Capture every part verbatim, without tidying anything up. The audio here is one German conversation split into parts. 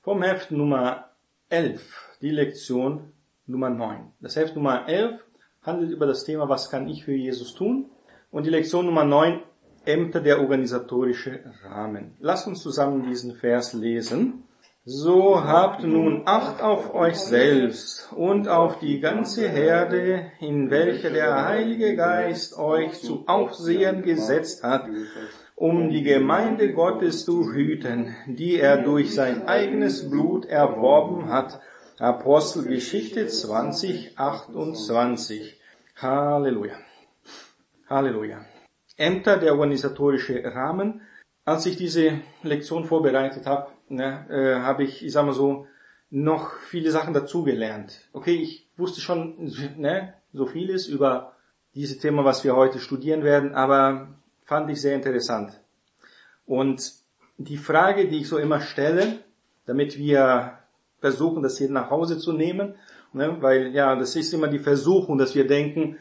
vom Heft Nummer elf, die Lektion Nummer neun. Das Heft Nummer elf handelt über das Thema, was kann ich für Jesus tun? Und die Lektion Nummer neun, Ämter, der organisatorische Rahmen. Lasst uns zusammen diesen Vers lesen. So habt nun Acht auf euch selbst und auf die ganze Herde, in welcher der Heilige Geist euch zu Aufsehern gesetzt hat, um die Gemeinde Gottes zu hüten, die er durch sein eigenes Blut erworben hat. Apostelgeschichte zwanzig, achtundzwanzig. Halleluja. Halleluja. Ämter, der organisatorische Rahmen. Als ich diese Lektion vorbereitet habe, ne, äh, habe ich, ich sag mal so, noch viele Sachen dazugelernt. Okay, ich wusste schon ne, so vieles über dieses Thema, was wir heute studieren werden, aber fand ich sehr interessant. Und die Frage, die ich so immer stelle, damit wir versuchen, das hier nach Hause zu nehmen, ne, weil ja, das ist immer die Versuchung, dass wir denken,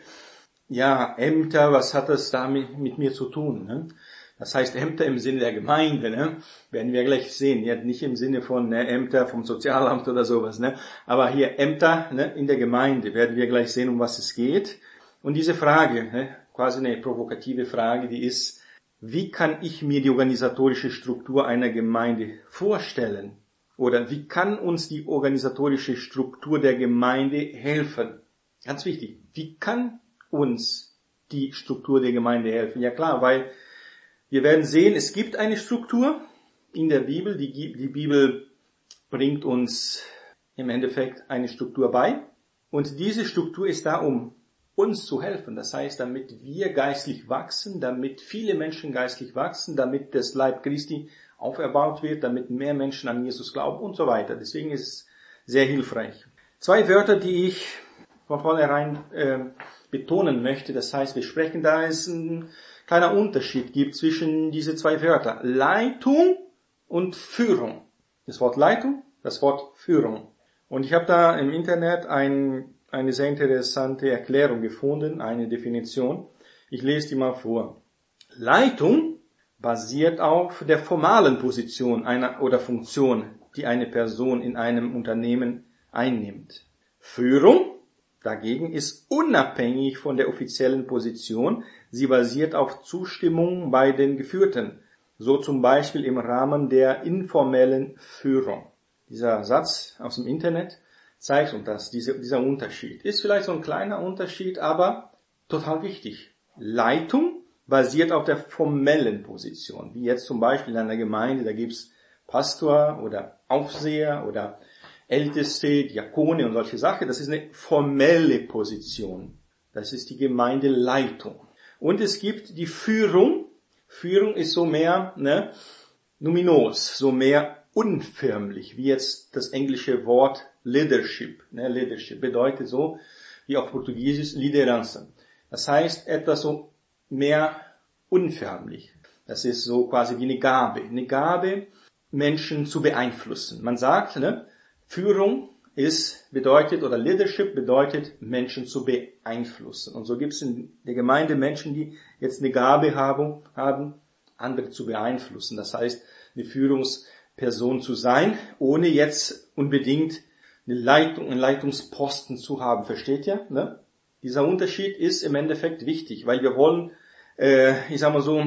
ja, Ämter, was hat das damit mit mir zu tun? Ne? Das heißt Ämter im Sinne der Gemeinde, ne? Werden wir gleich sehen. Ja, nicht im Sinne von ne, Ämter vom Sozialamt oder sowas, ne? Aber hier Ämter ne, in der Gemeinde, werden wir gleich sehen, um was es geht. Und diese Frage, ne, quasi eine provokative Frage, die ist, wie kann ich mir die organisatorische Struktur einer Gemeinde vorstellen? Oder wie kann uns die organisatorische Struktur der Gemeinde helfen? Ganz wichtig, wie kann uns die Struktur der Gemeinde helfen? Ja klar, weil wir werden sehen, es gibt eine Struktur in der Bibel. Die, die Bibel bringt uns im Endeffekt eine Struktur bei. Und diese Struktur ist da, um uns zu helfen. Das heißt, damit wir geistlich wachsen, damit viele Menschen geistlich wachsen, damit das Leib Christi auferbaut wird, damit mehr Menschen an Jesus glauben und so weiter. Deswegen ist es sehr hilfreich. Zwei Wörter, die ich von vornherein äh, betonen möchte. Das heißt, wir sprechen da, es ein kleiner Unterschied gibt zwischen diese zwei Wörter. Leitung und Führung. Das Wort Leitung, das Wort Führung. Und ich habe da im Internet ein, eine sehr interessante Erklärung gefunden, eine Definition. Ich lese die mal vor. Leitung basiert auf der formalen Position einer oder Funktion, die eine Person in einem Unternehmen einnimmt. Führung dagegen ist unabhängig von der offiziellen Position. Sie basiert auf Zustimmung bei den Geführten, so zum Beispiel im Rahmen der informellen Führung. Dieser Satz aus dem Internet zeigt uns das, diese, dieser Unterschied. Ist vielleicht so ein kleiner Unterschied, aber total wichtig. Leitung basiert auf der formellen Position, wie jetzt zum Beispiel in einer Gemeinde, da gibt's Pastor oder Aufseher oder Älteste, Diakone und solche Sachen. Das ist eine formelle Position. Das ist die Gemeindeleitung. Und es gibt die Führung. Führung ist so mehr ne, numinos, so mehr unförmlich, wie jetzt das englische Wort Leadership. Ne, Leadership bedeutet so, wie auf Portugiesisch, Liderança. Das heißt etwas so mehr unförmlich. Das ist so quasi wie eine Gabe. Eine Gabe, Menschen zu beeinflussen. Man sagt, ne, Führung ist, bedeutet, oder Leadership bedeutet, Menschen zu beeinflussen. Und so gibt es in der Gemeinde Menschen, die jetzt eine Gabe haben, haben, andere zu beeinflussen. Das heißt, eine Führungsperson zu sein, ohne jetzt unbedingt eine Leitung, einen Leitungsposten zu haben. Versteht ihr? Ne? Dieser Unterschied ist im Endeffekt wichtig, weil wir wollen, äh, ich sag mal so,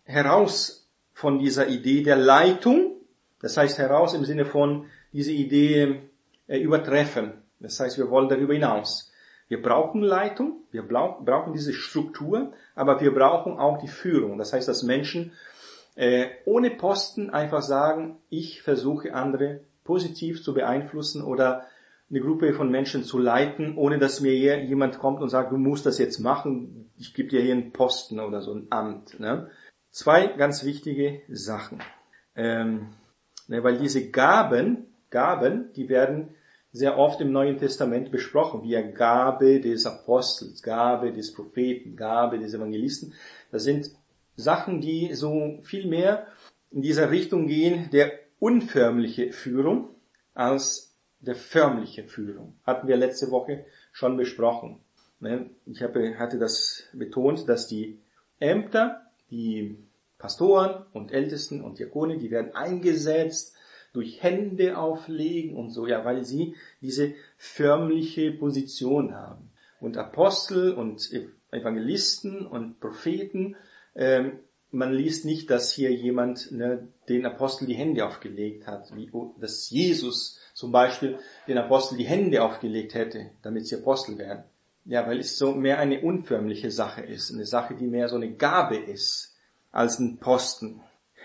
heraus von dieser Idee der Leitung, das heißt heraus im Sinne von diese Idee äh, übertreffen. Das heißt, wir wollen darüber hinaus. Wir brauchen Leitung, wir brauchen diese Struktur, aber wir brauchen auch die Führung. Das heißt, dass Menschen äh, ohne Posten einfach sagen, ich versuche andere positiv zu beeinflussen oder eine Gruppe von Menschen zu leiten, ohne dass mir hier jemand kommt und sagt, du musst das jetzt machen, ich gebe dir hier einen Posten oder so ein Amt. Ne? Zwei ganz wichtige Sachen. Ähm, ne, weil diese Gaben, Gaben, die werden sehr oft im Neuen Testament besprochen, wie eine Gabe des Apostels, Gabe des Propheten, Gabe des Evangelisten. Das sind Sachen, die so viel mehr in dieser Richtung gehen, der unförmliche Führung als der förmliche Führung. Hatten wir letzte Woche schon besprochen. Ich habe, hatte das betont, dass die Ämter, die Pastoren und Ältesten und Diakone, die werden eingesetzt, durch Hände auflegen und so, ja, weil sie diese förmliche Position haben. Und Apostel und Evangelisten und Propheten, ähm, man liest nicht, dass hier jemand ne, den Apostel die Hände aufgelegt hat, wie dass Jesus zum Beispiel den Apostel die Hände aufgelegt hätte, damit sie Apostel werden. Ja, weil es so mehr eine unförmliche Sache ist, eine Sache, die mehr so eine Gabe ist als ein Posten.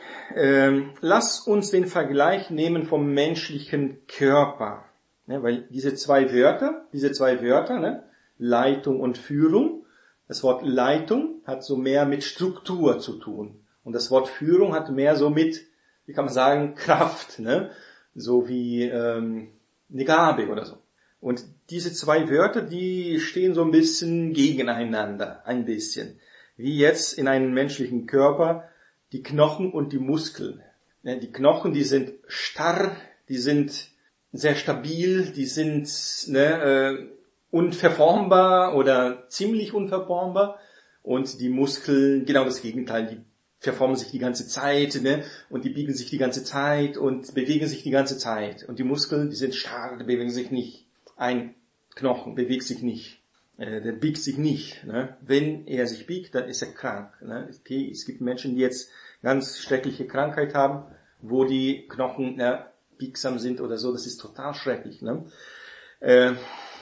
Ähm, lass uns den Vergleich nehmen vom menschlichen Körper, ne, weil diese zwei Wörter, diese zwei Wörter, ne, Leitung und Führung. Das Wort Leitung hat so mehr mit Struktur zu tun. Und das Wort Führung hat mehr so mit, wie kann man sagen, Kraft, ne? So wie ähm, eine Gabe oder so. Und diese zwei Wörter, die stehen so ein bisschen gegeneinander, ein bisschen. Wie jetzt in einem menschlichen Körper die Knochen und die Muskeln. Ne? Die Knochen, die sind starr, die sind sehr stabil, die sind ne, äh, unverformbar oder ziemlich unverformbar, und die Muskeln, genau das Gegenteil, die verformen sich die ganze Zeit, ne, und die biegen sich die ganze Zeit und bewegen sich die ganze Zeit. Und die Muskeln, die sind starr, die bewegen sich nicht. Ein Knochen bewegt sich nicht, äh, der biegt sich nicht. Ne. Wenn er sich biegt, dann ist er krank. Ne. Okay, es gibt Menschen, die jetzt ganz schreckliche Krankheit haben, wo die Knochen ne, biegsam sind oder so, das ist total schrecklich. Ne. Äh,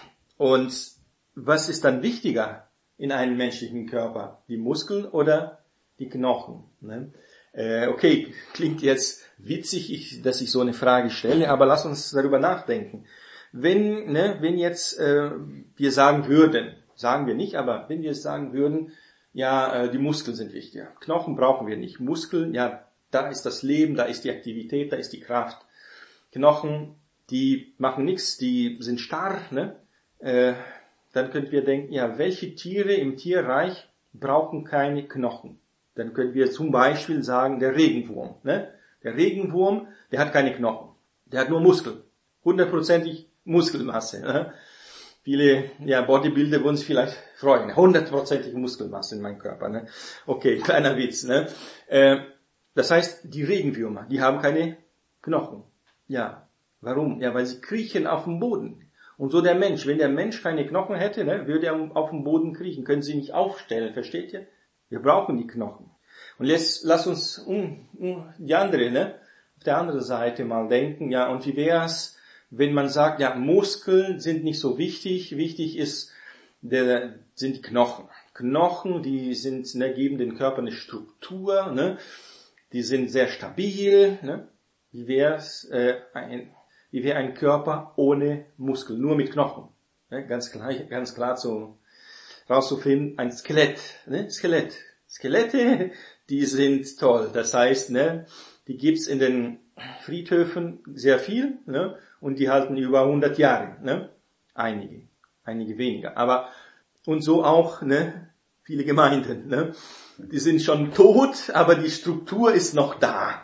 Und was ist dann wichtiger in einem menschlichen Körper? Die Muskeln oder die Knochen? Ne? Äh, okay, klingt jetzt witzig, ich, dass ich so eine Frage stelle, aber lass uns darüber nachdenken. Wenn, ne, wenn jetzt äh, wir sagen würden, sagen wir nicht, aber wenn wir sagen würden, ja, äh, die Muskeln sind wichtiger. Knochen brauchen wir nicht. Muskeln, ja, da ist das Leben, da ist die Aktivität, da ist die Kraft. Knochen, die machen nichts, die sind starr, ne? Äh, dann könnten wir denken, ja, welche Tiere im Tierreich brauchen keine Knochen? Dann können wir zum Beispiel sagen, der Regenwurm. Ne? Der Regenwurm, der hat keine Knochen. Der hat nur Muskeln. Hundertprozentig Muskelmasse. Ne? Viele ja, Bodybuilder würden sich vielleicht freuen. Hundertprozentig Muskelmasse in meinem Körper. Ne? Okay, kleiner Witz. Ne? Äh, das heißt, die Regenwürmer, die haben keine Knochen. Ja, warum? Ja, weil sie kriechen auf dem Boden. Und so der Mensch, wenn der Mensch keine Knochen hätte, ne, würde er auf dem Boden kriechen, können sie nicht aufstellen, versteht ihr? Wir brauchen die Knochen. Und jetzt lass uns um, um die andere, ne, auf der anderen Seite mal denken, ja, und wie wär's, wenn man sagt, ja, Muskeln sind nicht so wichtig, wichtig ist, der, sind die Knochen. Knochen, die sind, ne, geben dem Körper eine Struktur, ne, die sind sehr stabil, ne. Wie wär's, äh, ein, Wie wäre ein Körper ohne Muskeln, nur mit Knochen? Ne, ganz klar, ganz klar zu, rauszufinden, ein Skelett, ne, Skelett. Skelette, die sind toll. Das heißt, ne, die gibt's in den Friedhöfen sehr viel, ne, und die halten über hundert Jahre, ne. Einige, einige weniger. Aber, und so auch, ne, viele Gemeinden, ne. Die sind schon tot, aber die Struktur ist noch da.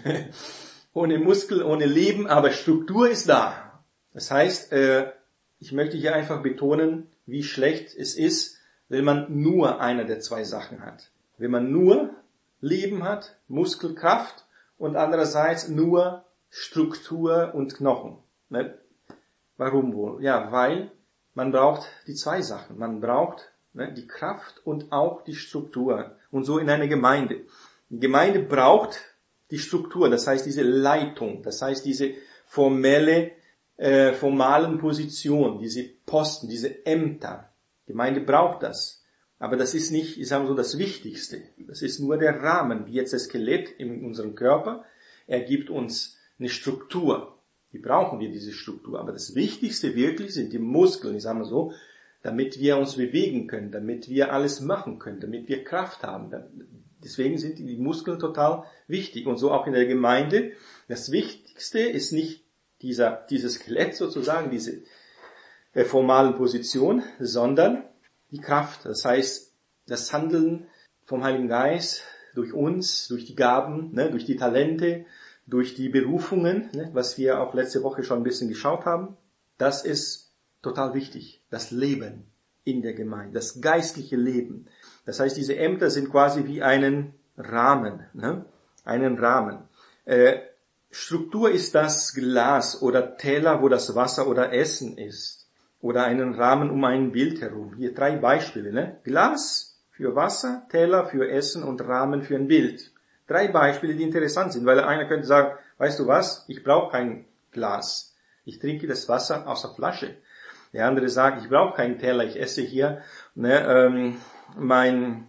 Ohne Muskel, ohne Leben, aber Struktur ist da. Das heißt, äh, ich möchte hier einfach betonen, wie schlecht es ist, wenn man nur eine der zwei Sachen hat. Wenn man nur Leben hat, Muskelkraft, und andererseits nur Struktur und Knochen. Ne? Warum wohl? Ja, weil man braucht die zwei Sachen. Man braucht ne, die Kraft und auch die Struktur. Und so in einer Gemeinde. Die Gemeinde braucht die Struktur, das heißt diese Leitung, das heißt diese formelle, äh, formalen Position, diese Posten, diese Ämter. Die Gemeinde braucht das. Aber das ist nicht, ich sage mal so, das Wichtigste. Das ist nur der Rahmen, wie jetzt das Skelett in unserem Körper. Er gibt uns eine Struktur. Die brauchen wir, diese Struktur. Aber das Wichtigste wirklich sind die Muskeln, ich sage mal so, damit wir uns bewegen können, damit wir alles machen können, damit wir Kraft haben. Deswegen sind die Muskeln total wichtig. Und so auch in der Gemeinde. Das Wichtigste ist nicht dieser, dieses Skelett sozusagen, diese äh, formalen Position, sondern die Kraft. Das heißt, das Handeln vom Heiligen Geist durch uns, durch die Gaben, ne, durch die Talente, durch die Berufungen, ne, was wir auch letzte Woche schon ein bisschen geschaut haben. Das ist total wichtig. Das Leben in der Gemeinde, das geistliche Leben. Das heißt, diese Ämter sind quasi wie einen Rahmen, ne? Einen Rahmen. Äh, Struktur ist das Glas oder Teller, wo das Wasser oder Essen ist. Oder einen Rahmen um ein Bild herum. Hier drei Beispiele, ne? Glas für Wasser, Teller für Essen und Rahmen für ein Bild. Drei Beispiele, die interessant sind, weil einer könnte sagen, weißt du was, ich brauche kein Glas. Ich trinke das Wasser aus der Flasche. Der andere sagt, ich brauche keinen Teller, ich esse hier ne, ähm, mein,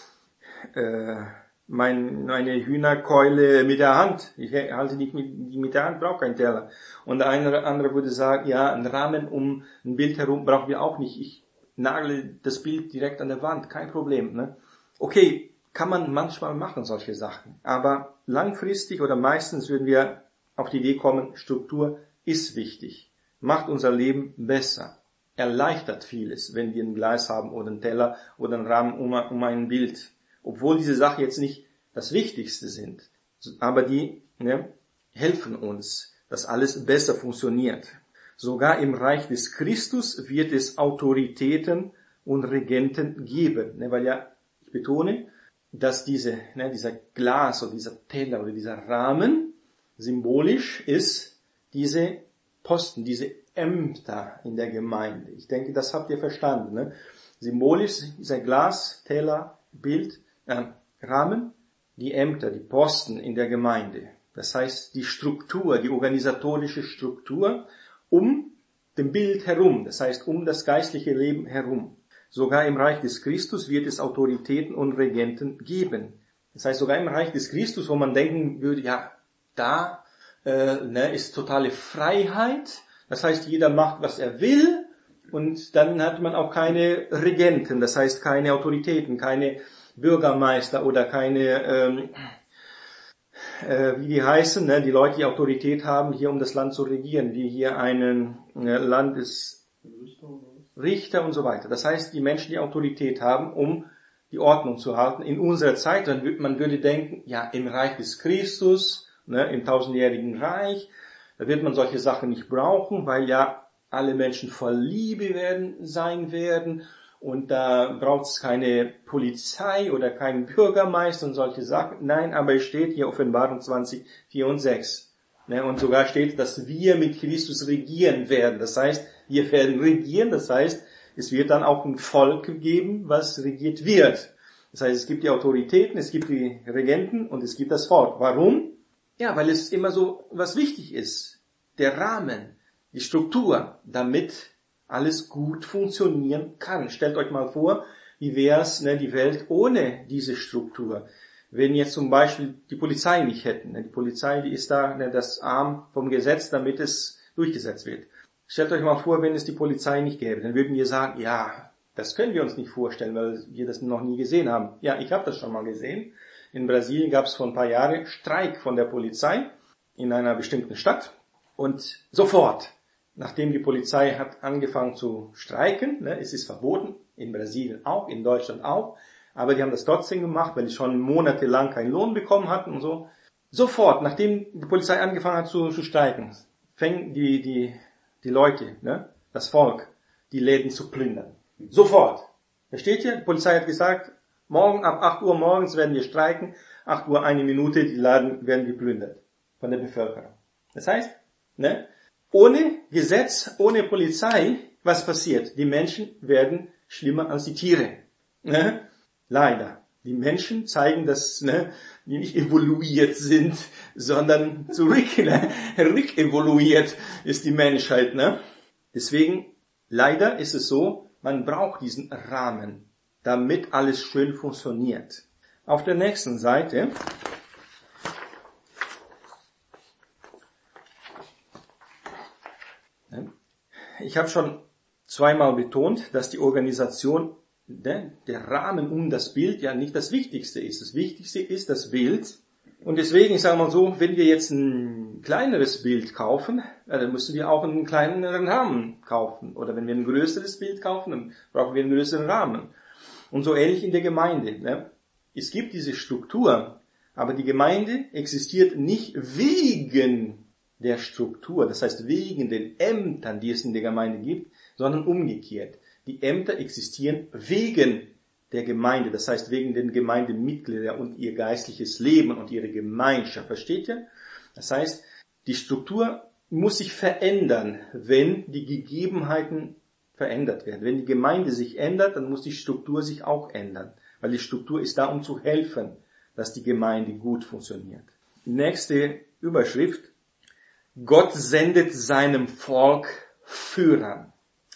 äh, mein, meine Hühnerkeule mit der Hand. Ich halte die mit, mit der Hand, brauche keinen Teller. Und der eine, andere würde sagen, ja, einen Rahmen um ein Bild herum brauchen wir auch nicht. Ich nagle das Bild direkt an der Wand, kein Problem. Ne? Okay, kann man manchmal machen, solche Sachen. Aber langfristig oder meistens würden wir auf die Idee kommen, Struktur ist wichtig, macht unser Leben besser, erleichtert vieles, wenn wir ein Glas haben oder einen Teller oder einen Rahmen um, um ein Bild. Obwohl diese Sachen jetzt nicht das Wichtigste sind, aber die ne, helfen uns, dass alles besser funktioniert. Sogar im Reich des Christus wird es Autoritäten und Regenten geben, ne, weil ja, ich betone, dass diese, ne, dieser Glas oder dieser Teller oder dieser Rahmen symbolisch ist diese Posten, diese Ämter in der Gemeinde. Ich denke, das habt ihr verstanden. Ne? Symbolisch dieser Glas, Teller, Bild, äh, Rahmen, die Ämter, die Posten in der Gemeinde. Das heißt, die Struktur, die organisatorische Struktur um dem Bild herum, das heißt, um das geistliche Leben herum. Sogar im Reich des Christus wird es Autoritäten und Regenten geben. Das heißt, sogar im Reich des Christus, wo man denken würde, ja, da äh, ne, ist totale Freiheit. Das heißt, jeder macht, was er will. Und dann hat man auch keine Regenten, das heißt keine Autoritäten, keine Bürgermeister oder keine, ähm, äh, wie die heißen, ne, die Leute, die Autorität haben, hier um das Land zu regieren, wie hier einen äh, Landesrichter und so weiter. Das heißt, die Menschen, die Autorität haben, um die Ordnung zu halten. In unserer Zeit, dann wird, man würde denken, ja, im Reich des Christus, ne, im tausendjährigen Reich, da wird man solche Sachen nicht brauchen, weil ja alle Menschen voll Liebe werden, sein werden. Und da braucht es keine Polizei oder keinen Bürgermeister und solche Sachen. Nein, aber es steht hier Offenbarung zwanzig, vier und sechs. Ne, und sogar steht, dass wir mit Christus regieren werden. Das heißt, wir werden regieren. Das heißt, es wird dann auch ein Volk geben, was regiert wird. Das heißt, es gibt die Autoritäten, es gibt die Regenten und es gibt das Volk. Warum? Ja, weil es immer so was wichtig ist. Der Rahmen, die Struktur, damit alles gut funktionieren kann. Stellt euch mal vor, wie wäre es, ne, die Welt ohne diese Struktur. Wenn jetzt zum Beispiel die Polizei nicht hätten. Ne, die Polizei, die ist da ne, das Arm vom Gesetz, damit es durchgesetzt wird. Stellt euch mal vor, wenn es die Polizei nicht gäbe, dann würden wir sagen, ja, das können wir uns nicht vorstellen, weil wir das noch nie gesehen haben. Ja, ich habe das schon mal gesehen. In Brasilien gab es vor ein paar Jahren Streik von der Polizei in einer bestimmten Stadt. Und sofort, nachdem die Polizei hat angefangen zu streiken, ne, es ist verboten, in Brasilien auch, in Deutschland auch, aber die haben das trotzdem gemacht, weil die schon monatelang keinen Lohn bekommen hatten und so. Sofort, nachdem die Polizei angefangen hat zu, zu streiken, fängen die, die, die Leute, ne, das Volk, die Läden zu plündern. Sofort. Versteht ihr? Die Polizei hat gesagt, morgen ab acht Uhr morgens werden wir streiken, acht Uhr eine Minute, die Läden werden geplündert von der Bevölkerung. Das heißt, ne, ohne Gesetz, ohne Polizei, was passiert? Die Menschen werden schlimmer als die Tiere. Ne? Leider. Die Menschen zeigen, dass ne, die nicht evoluiert sind, sondern zurück, ne, rückevoluiert ist die Menschheit. Ne? Deswegen, leider ist es so, man braucht diesen Rahmen, damit alles schön funktioniert. Auf der nächsten Seite ich habe schon zweimal betont, dass die Organisation, ne, der Rahmen um das Bild ja nicht das Wichtigste ist. Das Wichtigste ist das Bild. Und deswegen, ich sage mal so, wenn wir jetzt ein kleineres Bild kaufen, ja, dann müssen wir auch einen kleineren Rahmen kaufen. Oder wenn wir ein größeres Bild kaufen, dann brauchen wir einen größeren Rahmen. Und so ähnlich in der Gemeinde. Ne? Es gibt diese Struktur, aber die Gemeinde existiert nicht wegen der Struktur, das heißt wegen den Ämtern, die es in der Gemeinde gibt, sondern umgekehrt. Die Ämter existieren wegen der Gemeinde, das heißt wegen den Gemeindemitgliedern und ihr geistliches Leben und ihre Gemeinschaft. Versteht ihr? Das heißt, Die Struktur muss sich verändern, wenn die Gegebenheiten verändert werden. Wenn die Gemeinde sich ändert, dann muss die Struktur sich auch ändern. Weil die Struktur ist da, um zu helfen, dass die Gemeinde gut funktioniert. Nächste Überschrift. Gott sendet seinem Volk Führer.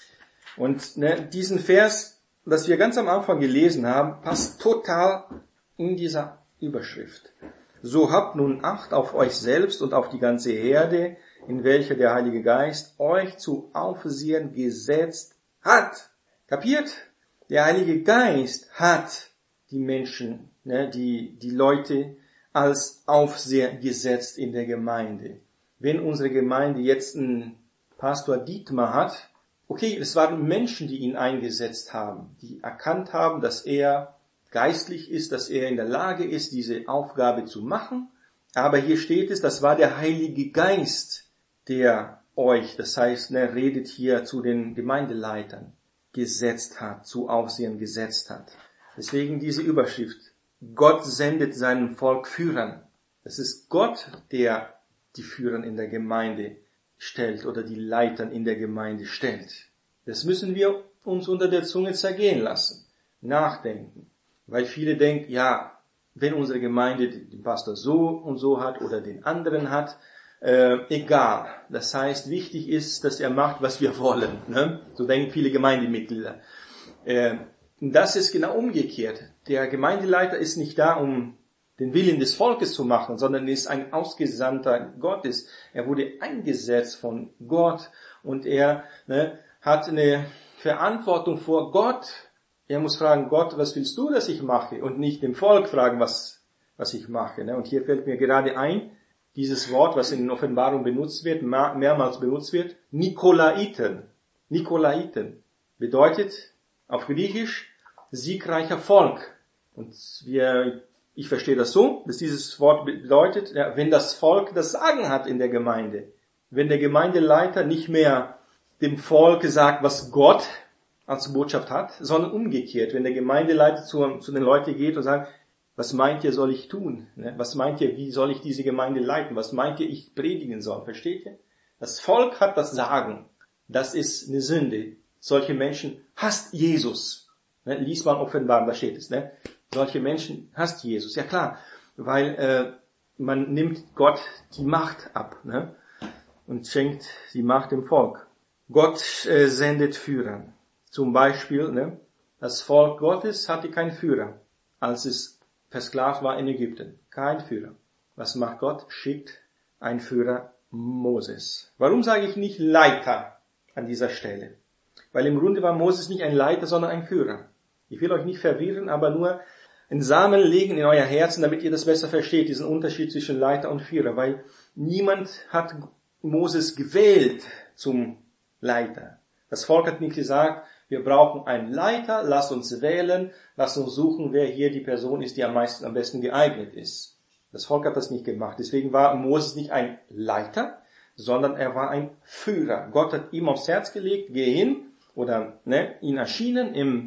Und ne, diesen Vers, das wir ganz am Anfang gelesen haben, passt total in dieser Überschrift. So habt nun Acht auf euch selbst und auf die ganze Herde, in welcher der Heilige Geist euch zu Aufsehern gesetzt hat. Kapiert? Der Heilige Geist hat die Menschen, ne, die, die Leute als Aufseher gesetzt in der Gemeinde. Wenn unsere Gemeinde jetzt einen Pastor Dietmar hat, okay, es waren Menschen, die ihn eingesetzt haben, die erkannt haben, dass er geistlich ist, dass er in der Lage ist, diese Aufgabe zu machen. Aber hier steht es, das war der Heilige Geist, der euch, das heißt, ne, redet hier zu den Gemeindeleitern, gesetzt hat, zu Aufsehern gesetzt hat. Deswegen diese Überschrift. Gott sendet seinem Volk Führern. Es ist Gott, der die Führer in der Gemeinde stellt oder die Leitern in der Gemeinde stellt. Das müssen wir uns unter der Zunge zergehen lassen, nachdenken. Weil viele denken, ja, wenn unsere Gemeinde den Pastor so und so hat oder den anderen hat, äh, egal. Das heißt, wichtig ist, dass er macht, was wir wollen. Ne? So denken viele Gemeindemitglieder. Äh, das ist genau umgekehrt. Der Gemeindeleiter ist nicht da, um den Willen des Volkes zu machen, sondern ist ein Ausgesandter Gottes. Er wurde eingesetzt von Gott und er ne, hat eine Verantwortung vor Gott. Er muss fragen, Gott, was willst du, dass ich mache? Und nicht dem Volk fragen, was, was ich mache. Ne? Und hier fällt mir gerade ein, dieses Wort, was in den Offenbarungen benutzt wird, mehrmals benutzt wird, Nikolaiten. Nikolaiten bedeutet auf Griechisch siegreicher Volk. Und wir, ich verstehe das so, dass dieses Wort bedeutet, ja, wenn das Volk das Sagen hat in der Gemeinde, wenn der Gemeindeleiter nicht mehr dem Volk sagt, was Gott als Botschaft hat, sondern umgekehrt, wenn der Gemeindeleiter zu, zu den Leuten geht und sagt, was meint ihr, soll ich tun? Ne? Was meint ihr, wie soll ich diese Gemeinde leiten? Was meint ihr, ich predigen soll? Versteht ihr? Das Volk hat das Sagen. Das ist eine Sünde. Solche Menschen hasst Jesus. Ne? Lies mal Offenbarung, da steht es. Ne? Solche Menschen hasst Jesus. Ja klar, weil äh, man nimmt Gott die Macht ab, ne? Und schenkt die Macht dem Volk. Gott äh, sendet Führer. Zum Beispiel, ne? Das Volk Gottes hatte keinen Führer, als es versklavt war in Ägypten. Kein Führer. Was macht Gott? Schickt einen Führer, Moses. Warum sage ich nicht Leiter an dieser Stelle? Weil im Grunde war Moses nicht ein Leiter, sondern ein Führer. Ich will euch nicht verwirren, aber nur einen Samen legen in euer Herzen, damit ihr das besser versteht, diesen Unterschied zwischen Leiter und Führer. Weil niemand hat Moses gewählt zum Leiter. Das Volk hat nicht gesagt, wir brauchen einen Leiter, lasst uns wählen, lasst uns suchen, wer hier die Person ist, die am meisten, am besten geeignet ist. Das Volk hat das nicht gemacht. Deswegen war Moses nicht ein Leiter, sondern er war ein Führer. Gott hat ihm aufs Herz gelegt, geh hin, oder ne, ihn erschienen im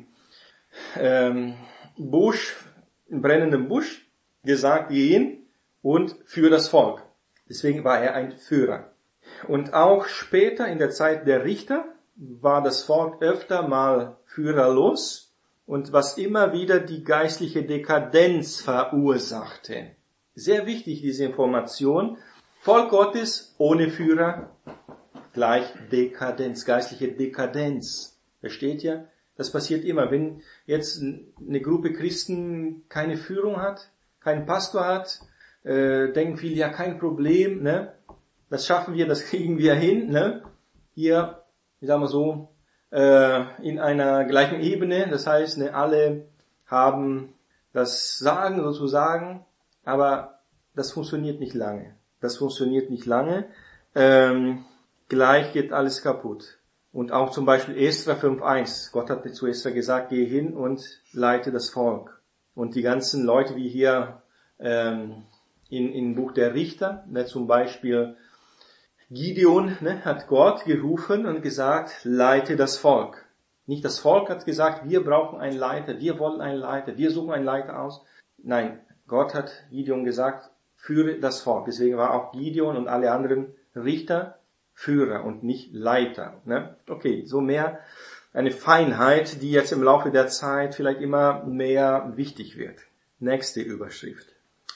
ähm, Busch, im brennenden Busch, gesagt, geh hin und führe das Volk. Deswegen war er ein Führer. Und auch später in der Zeit der Richter war das Volk öfter mal führerlos und was immer wieder die geistliche Dekadenz verursachte. Sehr wichtig diese Information. Volk Gottes ohne Führer gleich Dekadenz, geistliche Dekadenz. Versteht ihr? Das passiert immer. Wenn jetzt eine Gruppe Christen keine Führung hat, keinen Pastor hat, äh, denken viele, ja kein Problem, ne? Das schaffen wir, das kriegen wir hin, ne? Hier, wie sagen wir so, äh, in einer gleichen Ebene. Das heißt, ne, alle haben das Sagen sozusagen, aber das funktioniert nicht lange. Das funktioniert nicht lange. Ähm, gleich geht alles kaputt. Und auch zum Beispiel Esra fünf eins. Gott hat zu Esra gesagt, geh hin und leite das Volk. Und die ganzen Leute, wie hier ähm, in im Buch der Richter, ne, zum Beispiel Gideon, ne, hat Gott gerufen und gesagt, leite das Volk. Nicht das Volk hat gesagt, wir brauchen einen Leiter, wir wollen einen Leiter, wir suchen einen Leiter aus. Nein, Gott hat Gideon gesagt, führe das Volk. Deswegen war auch Gideon und alle anderen Richter Führer und nicht Leiter. Ne? Okay, so mehr eine Feinheit, die jetzt im Laufe der Zeit vielleicht immer mehr wichtig wird. Nächste Überschrift.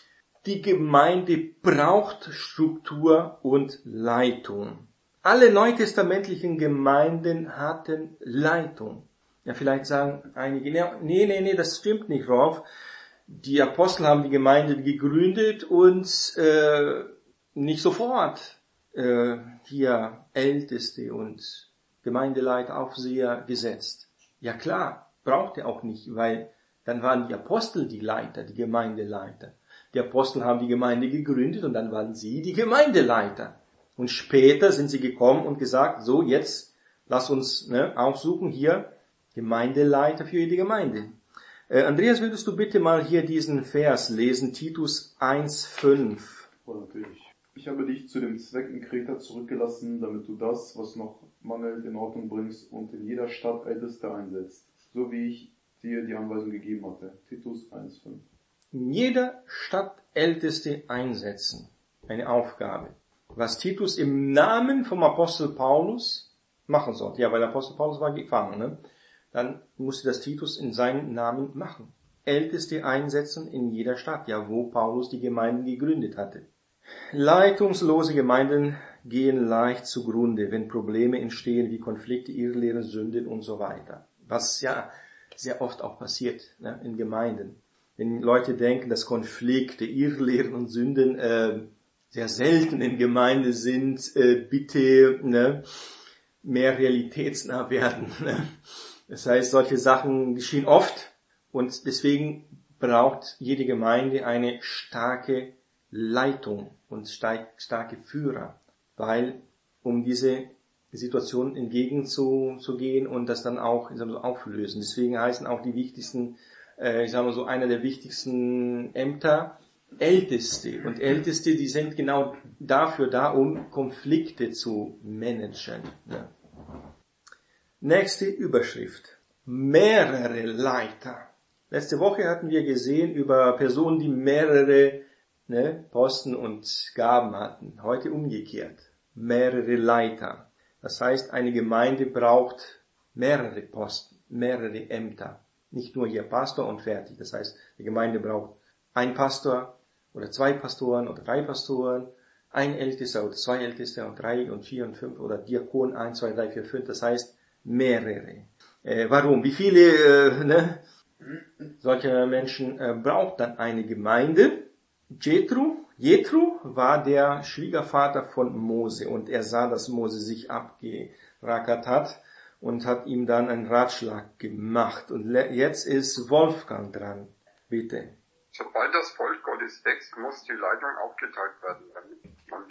Die Gemeinde braucht Struktur und Leitung. Alle neutestamentlichen Gemeinden hatten Leitung. Ja, vielleicht sagen einige, nee, nee, nee, das stimmt nicht, Rolf. Die Apostel haben die Gemeinde gegründet und äh, nicht sofort äh, hier Älteste und Gemeindeleiter, Aufseher gesetzt. Ja klar, braucht er auch nicht, weil dann waren die Apostel die Leiter, die Gemeindeleiter. Die Apostel haben die Gemeinde gegründet und dann waren sie die Gemeindeleiter. Und später sind sie gekommen und gesagt, so jetzt lass uns ne, aufsuchen hier Gemeindeleiter für die Gemeinde. Äh, Andreas, würdest du bitte mal hier diesen Vers lesen, Titus eins fünf. Oh, natürlich. Ich habe dich zu dem Zweck in Kreta zurückgelassen, damit du das, was noch mangelt, in Ordnung bringst und in jeder Stadt Älteste einsetzt, so wie ich dir die Anweisung gegeben hatte. Titus eins fünf. In jeder Stadt Älteste einsetzen. Eine Aufgabe. Was Titus im Namen vom Apostel Paulus machen sollte. Ja, weil der Apostel Paulus war gefangen, ne? Dann musste das Titus in seinem Namen machen. Älteste einsetzen in jeder Stadt, ja, wo Paulus die Gemeinden gegründet hatte. Leitungslose Gemeinden gehen leicht zugrunde, wenn Probleme entstehen wie Konflikte, Irrlehren, Sünden und so weiter. Was ja sehr oft auch passiert, ne, in Gemeinden. Wenn Leute denken, dass Konflikte, Irrlehren und Sünden äh, sehr selten in Gemeinde sind, äh, bitte ne, mehr realitätsnah werden. Ne? Das heißt, solche Sachen geschehen oft und deswegen braucht jede Gemeinde eine starke Leitung und starke Führer, weil um diese Situation entgegenzugehen und das dann auch ich sag mal, so auflösen. Deswegen heißen auch die wichtigsten, äh, ich sage mal so, einer der wichtigsten Ämter Älteste. Und Älteste, die sind genau dafür da, um Konflikte zu managen. Ja. Nächste Überschrift. Mehrere Leiter. Letzte Woche hatten wir gesehen über Personen, die mehrere ne, Posten und Gaben hatten. Heute umgekehrt. Mehrere Leiter. Das heißt, eine Gemeinde braucht mehrere Posten, mehrere Ämter. Nicht nur hier Pastor und fertig. Das heißt, die Gemeinde braucht ein Pastor oder zwei Pastoren oder drei Pastoren, ein Ältester oder zwei Älteste und drei und vier und fünf oder Diakon eins, zwei, drei, vier, fünf. Das heißt, mehrere. Äh, warum? Wie viele äh, ne, solcher Menschen äh, braucht dann eine Gemeinde? Jethro, Jethro war der Schwiegervater von Mose und er sah, dass Mose sich abgerackert hat und hat ihm dann einen Ratschlag gemacht. Und jetzt ist Wolfgang dran. Bitte. Sobald das Volk Gottes wächst, muss die Leitung aufgeteilt werden, damit man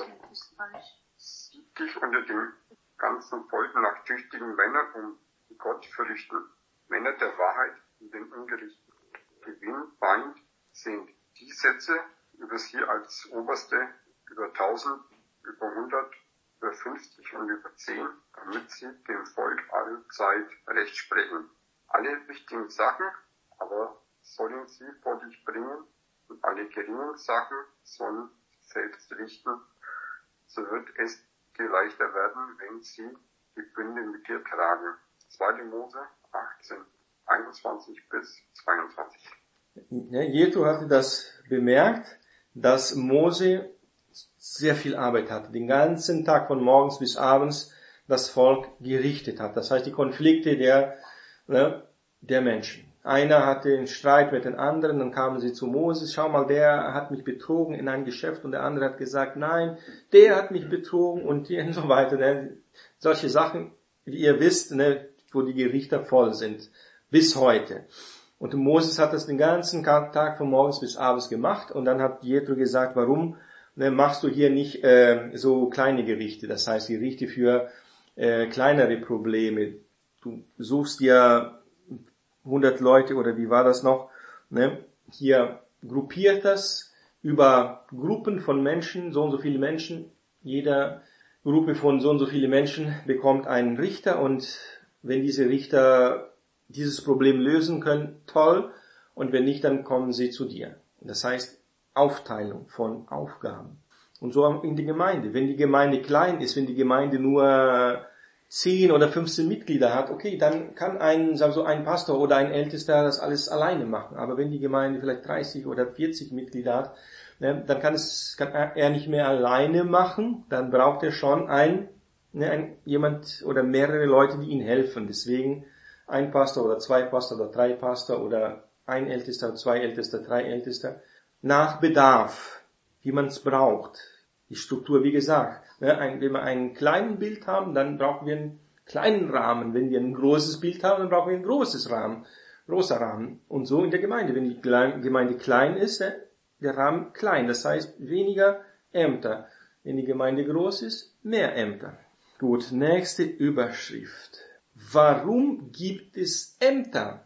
sieht dich unter dem ganzen Volk nach tüchtigen Männern, um Gott fürchten, Männer der Wahrheit und den Ungerichten. Gewinn, Feind sind die Sätze über sie als Oberste über tausend, über hundert, über fünfzig und über zehn, damit sie dem Volk allzeit Recht sprechen. Alle wichtigen Sachen aber sollen sie vor dich bringen und alle geringen Sachen sollen selbst richten. So wird es dir leichter werden, wenn sie die Bünde mit dir tragen. zweite Mose achtzehn, einundzwanzig bis zweiundzwanzig. Ja, Jethro hatte das bemerkt, dass Mose sehr viel Arbeit hatte, den ganzen Tag von morgens bis abends das Volk gerichtet hat. Das heißt, die Konflikte der, ne, der Menschen. Einer hatte einen Streit mit den anderen, dann kamen sie zu Moses, schau mal, der hat mich betrogen in ein Geschäft und der andere hat gesagt, nein, der hat mich betrogen und so weiter. Ne? Solche Sachen, wie ihr wisst, ne, wo die Gerichte voll sind, bis heute. Und Moses hat das den ganzen Tag von morgens bis abends gemacht und dann hat Jethro gesagt, warum ne, machst du hier nicht äh, so kleine Gerichte, das heißt Gerichte für äh, kleinere Probleme. Du suchst dir hundert Leute oder wie war das noch, ne? Hier gruppiert das über Gruppen von Menschen, so und so viele Menschen. Jeder Gruppe von so und so viele Menschen bekommt einen Richter und wenn diese Richter dieses Problem lösen können, toll. Und wenn nicht, dann kommen sie zu dir. Das heißt, Aufteilung von Aufgaben. Und so in der Gemeinde. Wenn die Gemeinde klein ist, wenn die Gemeinde nur zehn oder fünfzehn Mitglieder hat, okay, dann kann ein, sagen wir so, ein Pastor oder ein Ältester das alles alleine machen. Aber wenn die Gemeinde vielleicht dreißig oder vierzig Mitglieder hat, ne, dann kann es, kann er nicht mehr alleine machen, dann braucht er schon ein, ne, ein, jemand oder mehrere Leute, die ihm helfen. Deswegen ein Pastor oder zwei Pastor oder drei Pastor oder ein Ältester, zwei Ältester, drei Ältester. Nach Bedarf, wie man es braucht. Die Struktur, wie gesagt, ne, ein, wenn wir ein kleines Bild haben, dann brauchen wir einen kleinen Rahmen. Wenn wir ein großes Bild haben, dann brauchen wir ein großes Rahmen, großer Rahmen. Und so in der Gemeinde. Wenn die Gemeinde klein ist, ne, der Rahmen klein. Das heißt, weniger Ämter. Wenn die Gemeinde groß ist, mehr Ämter. Gut, nächste Überschrift. Warum gibt es Ämter?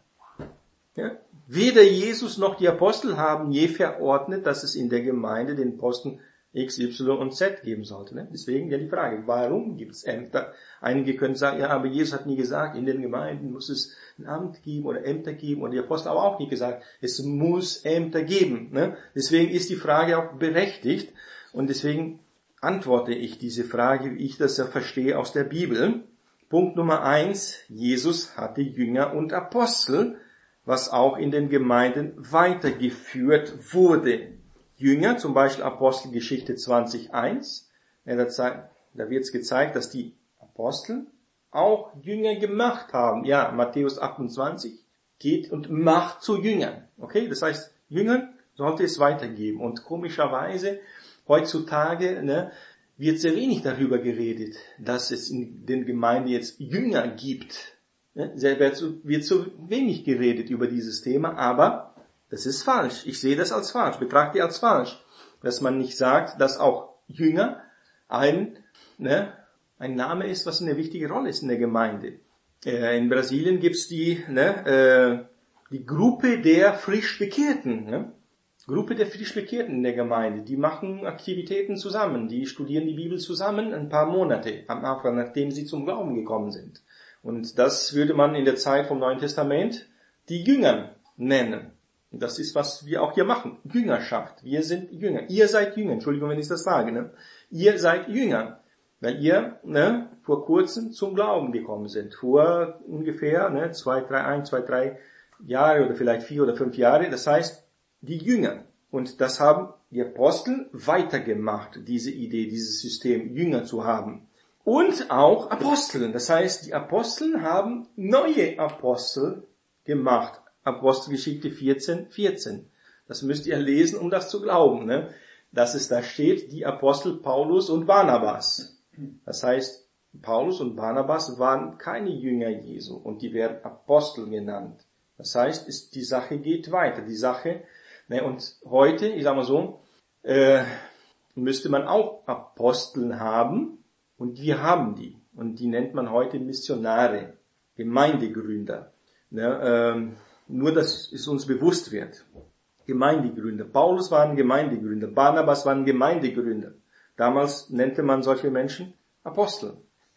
Ja? Weder Jesus noch die Apostel haben je verordnet, dass es in der Gemeinde den Posten X, Y und Z geben sollte. Ne? Deswegen ja die Frage, warum gibt es Ämter? Einige können sagen, ja, aber Jesus hat nie gesagt, in den Gemeinden muss es ein Amt geben oder Ämter geben. Und die Apostel haben auch nie gesagt, es muss Ämter geben. Ne? Deswegen ist die Frage auch berechtigt. Und deswegen antworte ich diese Frage, wie ich das ja verstehe aus der Bibel. Punkt Nummer eins, Jesus hatte Jünger und Apostel, was auch in den Gemeinden weitergeführt wurde. Jünger, zum Beispiel Apostelgeschichte zwanzig eins, ja, da, da wird es gezeigt, dass die Apostel auch Jünger gemacht haben. Ja, Matthäus achtundzwanzig geht und macht zu Jüngern. Okay, das heißt, Jüngern sollte es weitergeben. Und komischerweise, heutzutage ne, wird sehr wenig darüber geredet, dass es in den Gemeinden jetzt Jünger gibt. Ne, sehr wird so, wird so wenig geredet über dieses Thema, aber das ist falsch. Ich sehe das als falsch, betrachte als falsch, dass man nicht sagt, dass auch Jünger ein, ne, ein Name ist, was eine wichtige Rolle ist in der Gemeinde. Äh, in Brasilien gibt's die, ne, äh, die Gruppe der Frischbekehrten, ne? Gruppe der Frischbekehrten in der Gemeinde. Die machen Aktivitäten zusammen, die studieren die Bibel zusammen ein paar Monate am Anfang, nachdem sie zum Glauben gekommen sind. Und das würde man in der Zeit vom Neuen Testament die Jünger nennen. Das ist, was wir auch hier machen. Jüngerschaft. Wir sind Jünger. Ihr seid Jünger. Entschuldigung, wenn ich das sage. Ne? Ihr seid Jünger. Weil ihr ne, vor kurzem zum Glauben gekommen sind. Vor ungefähr ne, zwei, drei, ein, zwei, drei Jahre oder vielleicht vier oder fünf Jahre. Das heißt, die Jünger. Und das haben die Apostel weitergemacht, diese Idee, dieses System, Jünger zu haben. Und auch Aposteln. Das heißt, die Apostel haben neue Apostel gemacht. Apostelgeschichte vierzehn, vierzehn. Das müsst ihr lesen, um das zu glauben, ne? Dass es da steht, die Apostel Paulus und Barnabas. Das heißt, Paulus und Barnabas waren keine Jünger Jesu und die werden Apostel genannt. Das heißt, ist, die Sache geht weiter. Die Sache, ne, und heute, ich sag mal so, äh, müsste man auch Aposteln haben und wir haben die. Und die nennt man heute Missionare, Gemeindegründer. Ne, ähm, Nur, dass es uns bewusst wird. Gemeindegründer. Paulus war ein Gemeindegründer. Barnabas war ein Gemeindegründer. Damals nannte man solche Menschen Apostel.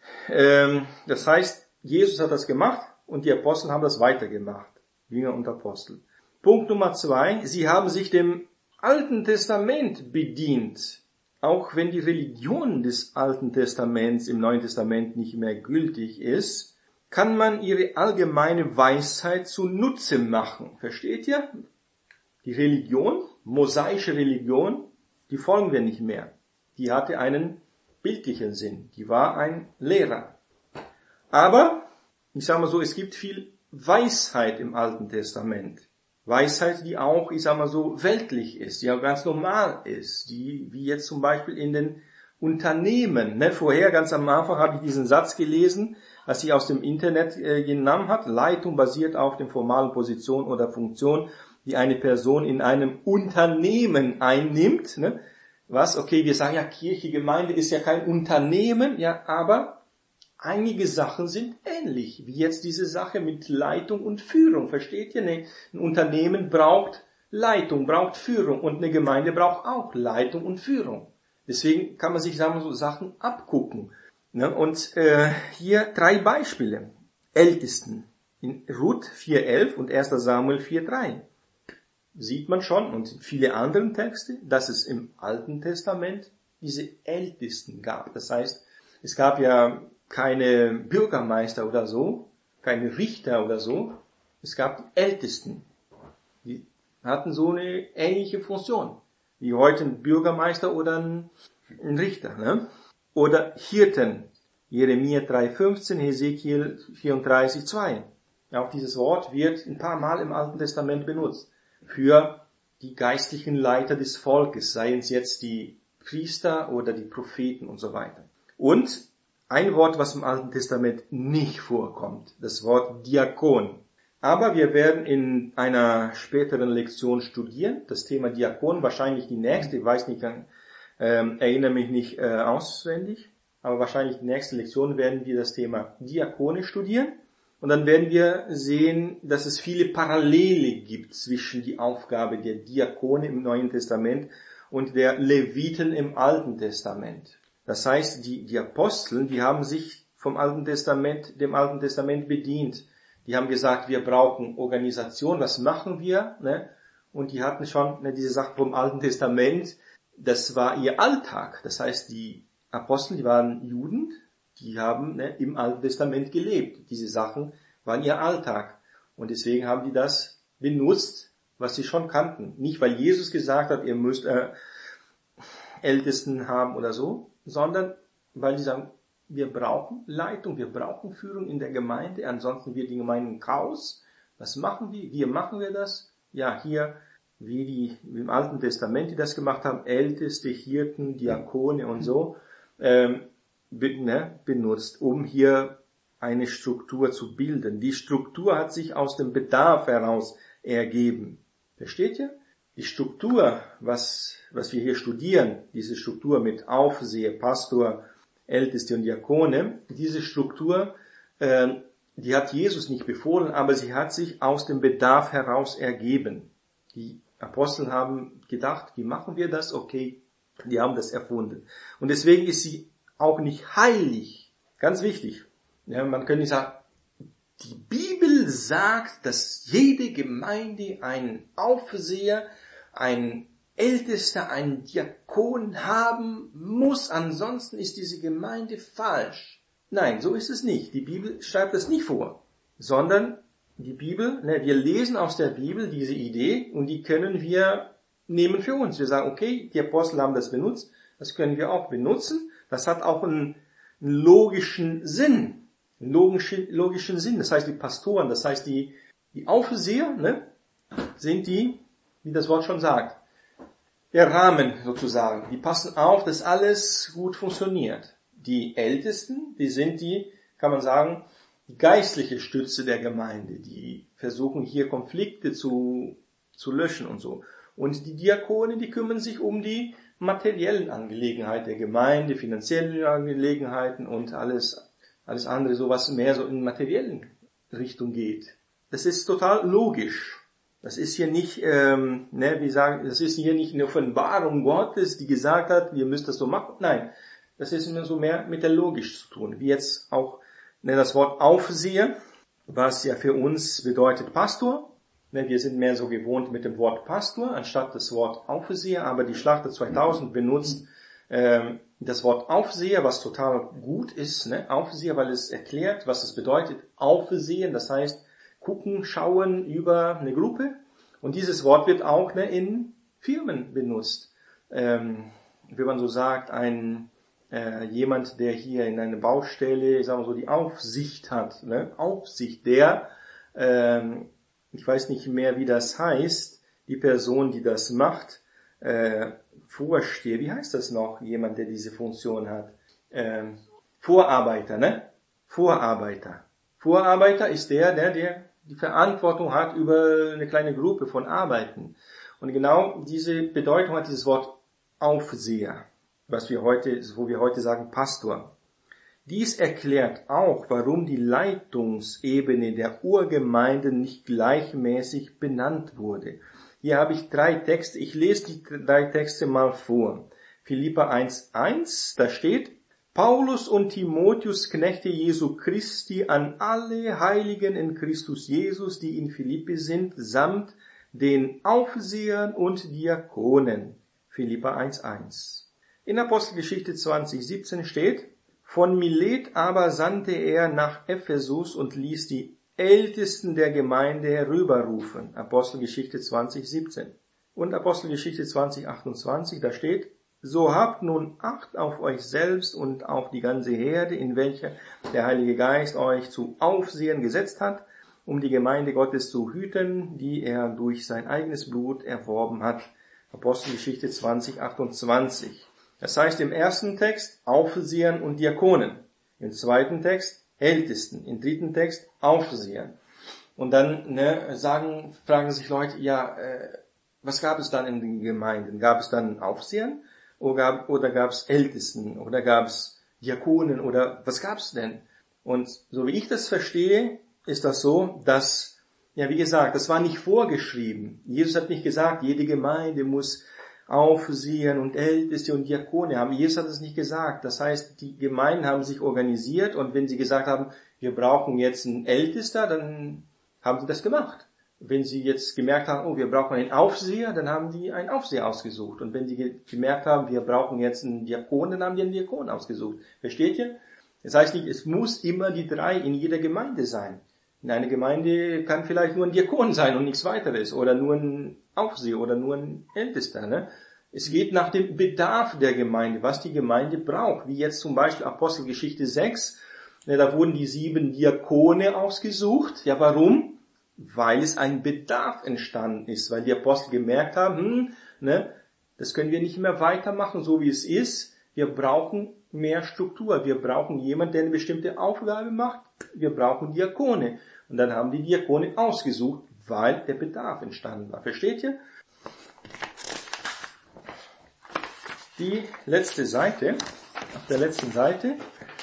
Ähm, das heißt, Jesus hat das gemacht und die Apostel haben das weitergemacht. Jünger und Apostel. Punkt Nummer zwei. Sie haben sich dem Alten Testament bedient. Auch wenn die Religion des Alten Testaments im Neuen Testament nicht mehr gültig ist, kann man ihre allgemeine Weisheit zunutze machen. Versteht ihr? Die Religion, mosaische Religion, die folgen wir nicht mehr. Die hatte einen bildlichen Sinn. Die war ein Lehrer. Aber, ich sage mal so, es gibt viel Weisheit im Alten Testament. Weisheit, die auch, ich sage mal so, weltlich ist, die auch ganz normal ist. Die, wie jetzt zum Beispiel in den Unternehmen. Ne, vorher, ganz am Anfang, habe ich diesen Satz gelesen, was sie aus dem Internet äh, genommen hat. Leitung basiert auf der formalen Position oder Funktion, die eine Person in einem Unternehmen einnimmt. Ne? Was? Okay, wir sagen ja, Kirche, Gemeinde ist ja kein Unternehmen, ja, aber einige Sachen sind ähnlich, wie jetzt diese Sache mit Leitung und Führung. Versteht ihr? Ne? Ein Unternehmen braucht Leitung, braucht Führung und eine Gemeinde braucht auch Leitung und Führung. Deswegen kann man sich, sagen wir so, Sachen abgucken. Ne? Und äh, hier drei Beispiele. Ältesten in Ruth vier elf und erster Samuel vier drei. sieht man schon und viele andere Texte, dass es im Alten Testament diese Ältesten gab. Das heißt, es gab ja keine Bürgermeister oder so, keine Richter oder so. Es gab die Ältesten. Die hatten so eine ähnliche Funktion wie heute ein Bürgermeister oder ein, ein Richter, ne? Oder Hirten. Jeremia drei fünfzehn, Hesekiel vierunddreißig zwei. Auch dieses Wort wird ein paar Mal im Alten Testament benutzt. Für die geistlichen Leiter des Volkes, seien es jetzt die Priester oder die Propheten und so weiter. Und ein Wort, was im Alten Testament nicht vorkommt, das Wort Diakon. Aber wir werden in einer späteren Lektion studieren, das Thema Diakon, wahrscheinlich die nächste, ich weiß nicht, ähm, erinnere mich nicht äh, auswendig, aber wahrscheinlich die nächste Lektion werden wir das Thema Diakone studieren. Und dann werden wir sehen, dass es viele Parallele gibt zwischen die Aufgabe der Diakone im Neuen Testament und der Leviten im Alten Testament. Das heißt, die, die Apostel, die haben sich vom Alten Testament, dem Alten Testament bedient. Die haben gesagt, wir brauchen Organisation, was machen wir? Ne? Und die hatten schon ne, diese Sache vom Alten Testament, das war ihr Alltag. Das heißt, die Apostel, die waren Juden, die haben ne, im Alten Testament gelebt. Diese Sachen waren ihr Alltag. Und deswegen haben die das benutzt, was sie schon kannten. Nicht, weil Jesus gesagt hat, ihr müsst äh, Ältesten haben oder so, sondern weil die sagen, wir brauchen Leitung, wir brauchen Führung in der Gemeinde, ansonsten wird die Gemeinde ein Chaos. Was machen wir? Wie machen wir das? Ja, hier, wie die wie im Alten Testament, die das gemacht haben, Älteste, Hirten, Diakone und so, ähm, ne, benutzt, um hier eine Struktur zu bilden. Die Struktur hat sich aus dem Bedarf heraus ergeben. Versteht ihr? Die Struktur, was, was wir hier studieren, diese Struktur mit Aufseher, Pastor, Älteste und Diakone, diese Struktur, äh, die hat Jesus nicht befohlen, aber sie hat sich aus dem Bedarf heraus ergeben. Die Apostel haben gedacht, wie machen wir das? Okay, die haben das erfunden. Und deswegen ist sie auch nicht heilig. Ganz wichtig. Ja, man könnte nicht sagen, die Bibel sagt, dass jede Gemeinde einen Aufseher, einen Ältester, einen Diakon haben muss, ansonsten ist diese Gemeinde falsch. Nein, so ist es nicht. Die Bibel schreibt das nicht vor, sondern die Bibel, ne, wir lesen aus der Bibel diese Idee und die können wir nehmen für uns. Wir sagen, okay, die Apostel haben das benutzt, das können wir auch benutzen. Das hat auch einen, einen logischen Sinn, einen logischen, logischen Sinn. Das heißt, die Pastoren, das heißt, die, die Aufseher, ne, sind die, wie das Wort schon sagt, der Rahmen sozusagen. Die passen auf, dass alles gut funktioniert. Die Ältesten, die sind die, kann man sagen, die geistliche Stütze der Gemeinde. Die versuchen hier Konflikte zu, zu löschen und so. Und die Diakone, die kümmern sich um die materiellen Angelegenheiten der Gemeinde, finanziellen Angelegenheiten und alles, alles andere, so was mehr so in materiellen Richtung geht. Das ist total logisch. Das ist hier nicht, ähm, ne, wie sagen, das ist hier nicht eine Offenbarung Gottes, die gesagt hat, ihr müsst das so machen. Nein, das ist immer so mehr mit der Logik zu tun. Wie jetzt auch ne, das Wort Aufseher, was ja für uns bedeutet Pastor. Ne, wir sind mehr so gewohnt mit dem Wort Pastor anstatt das Wort Aufseher, aber die Schlachter zweitausend benutzt ähm, das Wort Aufseher, was total gut ist. Ne? Aufseher, weil es erklärt, was es bedeutet. Aufsehen, das heißt, gucken, schauen über eine Gruppe. Und dieses Wort wird auch ne, in Firmen benutzt. Ähm, wie man so sagt, ein äh, jemand, der hier in einer Baustelle, sagen wir so, die Aufsicht hat. Ne? Aufsicht, der, ähm, ich weiß nicht mehr, wie das heißt, die Person, die das macht, äh, Vorsteher, wie heißt das noch, jemand, der diese Funktion hat? Ähm, Vorarbeiter, ne? Vorarbeiter. Vorarbeiter ist der, der, der die Verantwortung hat über eine kleine Gruppe von Arbeiten. Und genau diese Bedeutung hat dieses Wort Aufseher, was wir heute, wo wir heute sagen Pastor. Dies erklärt auch, warum die Leitungsebene der Urgemeinden nicht gleichmäßig benannt wurde. Hier habe ich drei Texte, ich lese die drei Texte mal vor. Philipper eins eins, da steht, Paulus und Timotheus, Knechte Jesu Christi, an alle Heiligen in Christus Jesus, die in Philippi sind, samt den Aufsehern und Diakonen. Philipper eins eins. In Apostelgeschichte zwanzig siebzehn steht, von Milet aber sandte er nach Ephesus und ließ die Ältesten der Gemeinde herüberrufen. Apostelgeschichte zwanzig siebzehn. Und Apostelgeschichte zwanzig achtundzwanzig, da steht, so habt nun Acht auf euch selbst und auf die ganze Herde, in welcher der Heilige Geist euch zu Aufsehern gesetzt hat, um die Gemeinde Gottes zu hüten, die er durch sein eigenes Blut erworben hat. Apostelgeschichte zwanzig achtundzwanzig. Das heißt im ersten Text Aufsehern und Diakonen, im zweiten Text Ältesten, im dritten Text Aufsehern. Und dann ne, sagen, fragen sich Leute, ja, äh, was gab es dann in den Gemeinden? Gab es dann Aufsehern oder gab, oder gab es Ältesten oder gab es Diakonen oder was gab es denn? Und so wie ich das verstehe, ist das so, dass, ja wie gesagt, das war nicht vorgeschrieben. Jesus hat nicht gesagt, jede Gemeinde muss Aufsehern und Älteste und Diakone haben. Jesus hat es nicht gesagt. Das heißt, die Gemeinden haben sich organisiert und wenn sie gesagt haben, wir brauchen jetzt einen Ältester, dann haben sie das gemacht. Wenn sie jetzt gemerkt haben, oh, wir brauchen einen Aufseher, dann haben die einen Aufseher ausgesucht. Und wenn sie gemerkt haben, wir brauchen jetzt einen Diakon, dann haben die einen Diakon ausgesucht. Versteht ihr? Das heißt nicht, es muss immer die drei in jeder Gemeinde sein. In einer Gemeinde kann vielleicht nur ein Diakon sein und nichts weiteres. Oder nur ein Aufseher oder nur ein Ältester. Ne? Es geht nach dem Bedarf der Gemeinde, was die Gemeinde braucht. Wie jetzt zum Beispiel Apostelgeschichte sechs. Ne, da wurden die sieben Diakone ausgesucht. Ja, warum? Weil es ein Bedarf entstanden ist. Weil die Apostel gemerkt haben, hm, ne, das können wir nicht mehr weitermachen, so wie es ist. Wir brauchen mehr Struktur. Wir brauchen jemanden, der eine bestimmte Aufgabe macht. Wir brauchen Diakone. Und dann haben die Diakone ausgesucht, weil der Bedarf entstanden war. Versteht ihr? Die letzte Seite, auf der letzten Seite,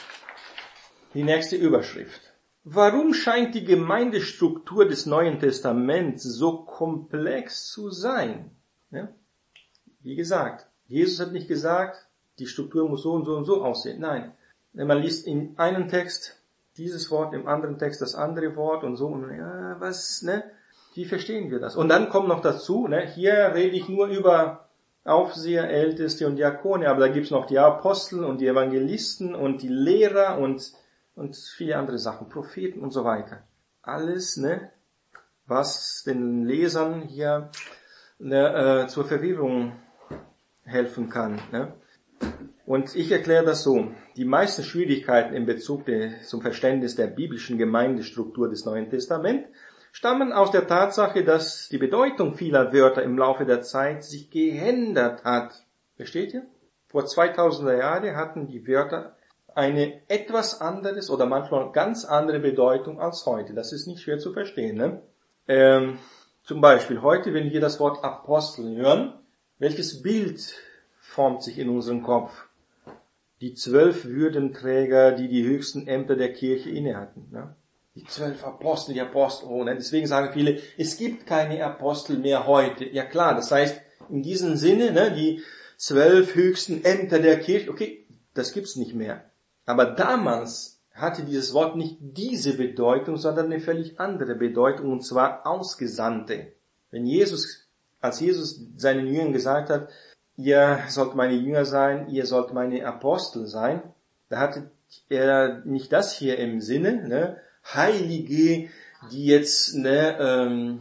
die nächste Überschrift. Warum scheint die Gemeindestruktur des Neuen Testaments so komplex zu sein? Ja? Wie gesagt, Jesus hat nicht gesagt, die Struktur muss so und so und so aussehen. Nein, man liest in einem Text dieses Wort, im anderen Text das andere Wort und so. Und ja, was, ne? Wie verstehen wir das? Und dann kommt noch dazu, ne? Hier rede ich nur über Aufseher, Älteste und Diakone, aber da gibt's noch die Apostel und die Evangelisten und die Lehrer und und viele andere Sachen, Propheten und so weiter. Alles, ne, was den Lesern hier ne, äh, zur Verwirrung helfen kann. Ne? Und ich erkläre das so. Die meisten Schwierigkeiten in Bezug de, zum Verständnis der biblischen Gemeindestruktur des Neuen Testaments stammen aus der Tatsache, dass die Bedeutung vieler Wörter im Laufe der Zeit sich geändert hat. Versteht ihr? Vor zweitausender Jahren hatten die Wörter eine etwas anderes oder manchmal ganz andere Bedeutung als heute. Das ist nicht schwer zu verstehen. Ne? Ähm, zum Beispiel heute, wenn wir das Wort Apostel hören, welches Bild formt sich in unserem Kopf? Die zwölf Würdenträger, die die höchsten Ämter der Kirche innehatten. Ne? Die zwölf Apostel, die Apostel. Oh, ne? Deswegen sagen viele, es gibt keine Apostel mehr heute. Ja klar, das heißt, in diesem Sinne, ne, die zwölf höchsten Ämter der Kirche, okay, das gibt's nicht mehr. Aber damals hatte dieses Wort nicht diese Bedeutung, sondern eine völlig andere Bedeutung, und zwar Ausgesandte. Wenn Jesus, als Jesus seinen Jüngern gesagt hat, ihr sollt meine Jünger sein, ihr sollt meine Apostel sein, da hatte er nicht das hier im Sinne, ne, Heilige, die jetzt ne, ähm,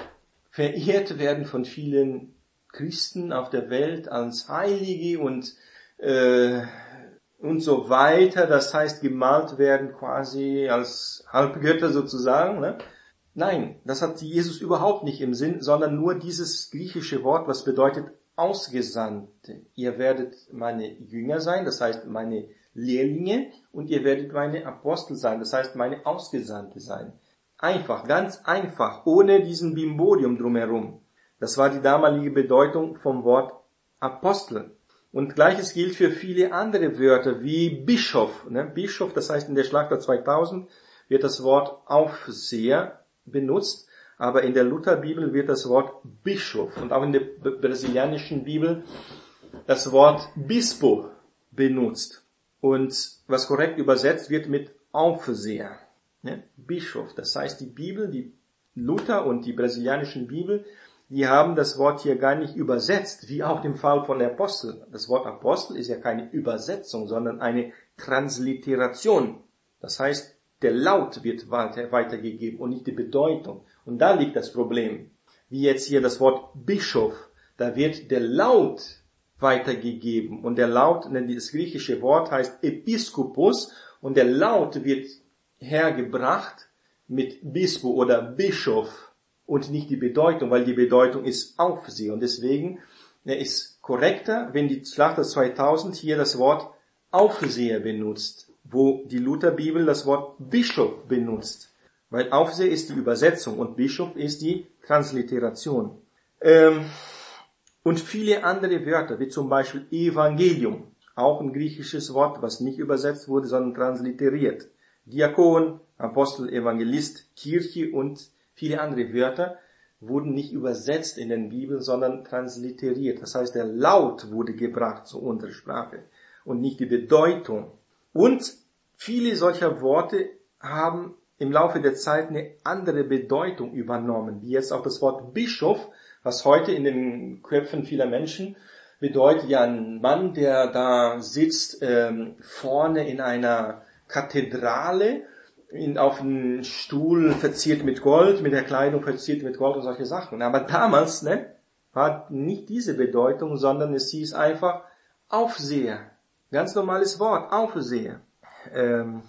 verehrt werden von vielen Christen auf der Welt als Heilige und äh, und so weiter, das heißt gemalt werden quasi als Halbgötter sozusagen. Ne? Nein, das hat Jesus überhaupt nicht im Sinn, sondern nur dieses griechische Wort, was bedeutet Ausgesandte. Ihr werdet meine Jünger sein, das heißt meine Lehrlinge, und ihr werdet meine Apostel sein, das heißt meine Ausgesandte sein. Einfach, ganz einfach, ohne diesen Bimborium drumherum. Das war die damalige Bedeutung vom Wort Apostel. Und Gleiches gilt für viele andere Wörter wie Bischof. Ne? Bischof, das heißt in der Schlachter zweitausend wird das Wort Aufseher benutzt, aber in der Lutherbibel wird das Wort Bischof und auch in der brasilianischen Bibel das Wort Bispo benutzt. Und was korrekt übersetzt wird mit Aufseher. Ne? Bischof, das heißt die Bibel, die Luther und die brasilianischen Bibel die haben das Wort hier gar nicht übersetzt, wie auch im Fall von der Apostel. Das Wort Apostel ist ja keine Übersetzung, sondern eine Transliteration. Das heißt, der Laut wird weitergegeben und nicht die Bedeutung. Und da liegt das Problem. Wie jetzt hier das Wort Bischof, da wird der Laut weitergegeben. Und der Laut, das griechische Wort heißt Episkopos, und der Laut wird hergebracht mit Bispo oder Bischof und nicht die Bedeutung, weil die Bedeutung ist Aufseher. Und deswegen ist korrekter, wenn die Schlachter zweitausend hier das Wort Aufseher benutzt, wo die Lutherbibel das Wort Bischof benutzt. Weil Aufseher ist die Übersetzung und Bischof ist die Transliteration. Ähm, und viele andere Wörter, wie zum Beispiel Evangelium, auch ein griechisches Wort, was nicht übersetzt wurde, sondern transliteriert. Diakon, Apostel, Evangelist, Kirche und viele andere Wörter wurden nicht übersetzt in den Bibeln, sondern transliteriert. Das heißt, der Laut wurde gebracht zu unserer Sprache und nicht die Bedeutung. Und viele solcher Worte haben im Laufe der Zeit eine andere Bedeutung übernommen, wie jetzt auch das Wort Bischof, was heute in den Köpfen vieler Menschen bedeutet, ja, ein Mann, der da sitzt ähm, vorne in einer Kathedrale, in, auf einem Stuhl verziert mit Gold, mit der Kleidung verziert mit Gold und solche Sachen. Aber damals, ne, war nicht diese Bedeutung, sondern es hieß einfach Aufseher. Ganz normales Wort, Aufseher. Ähm,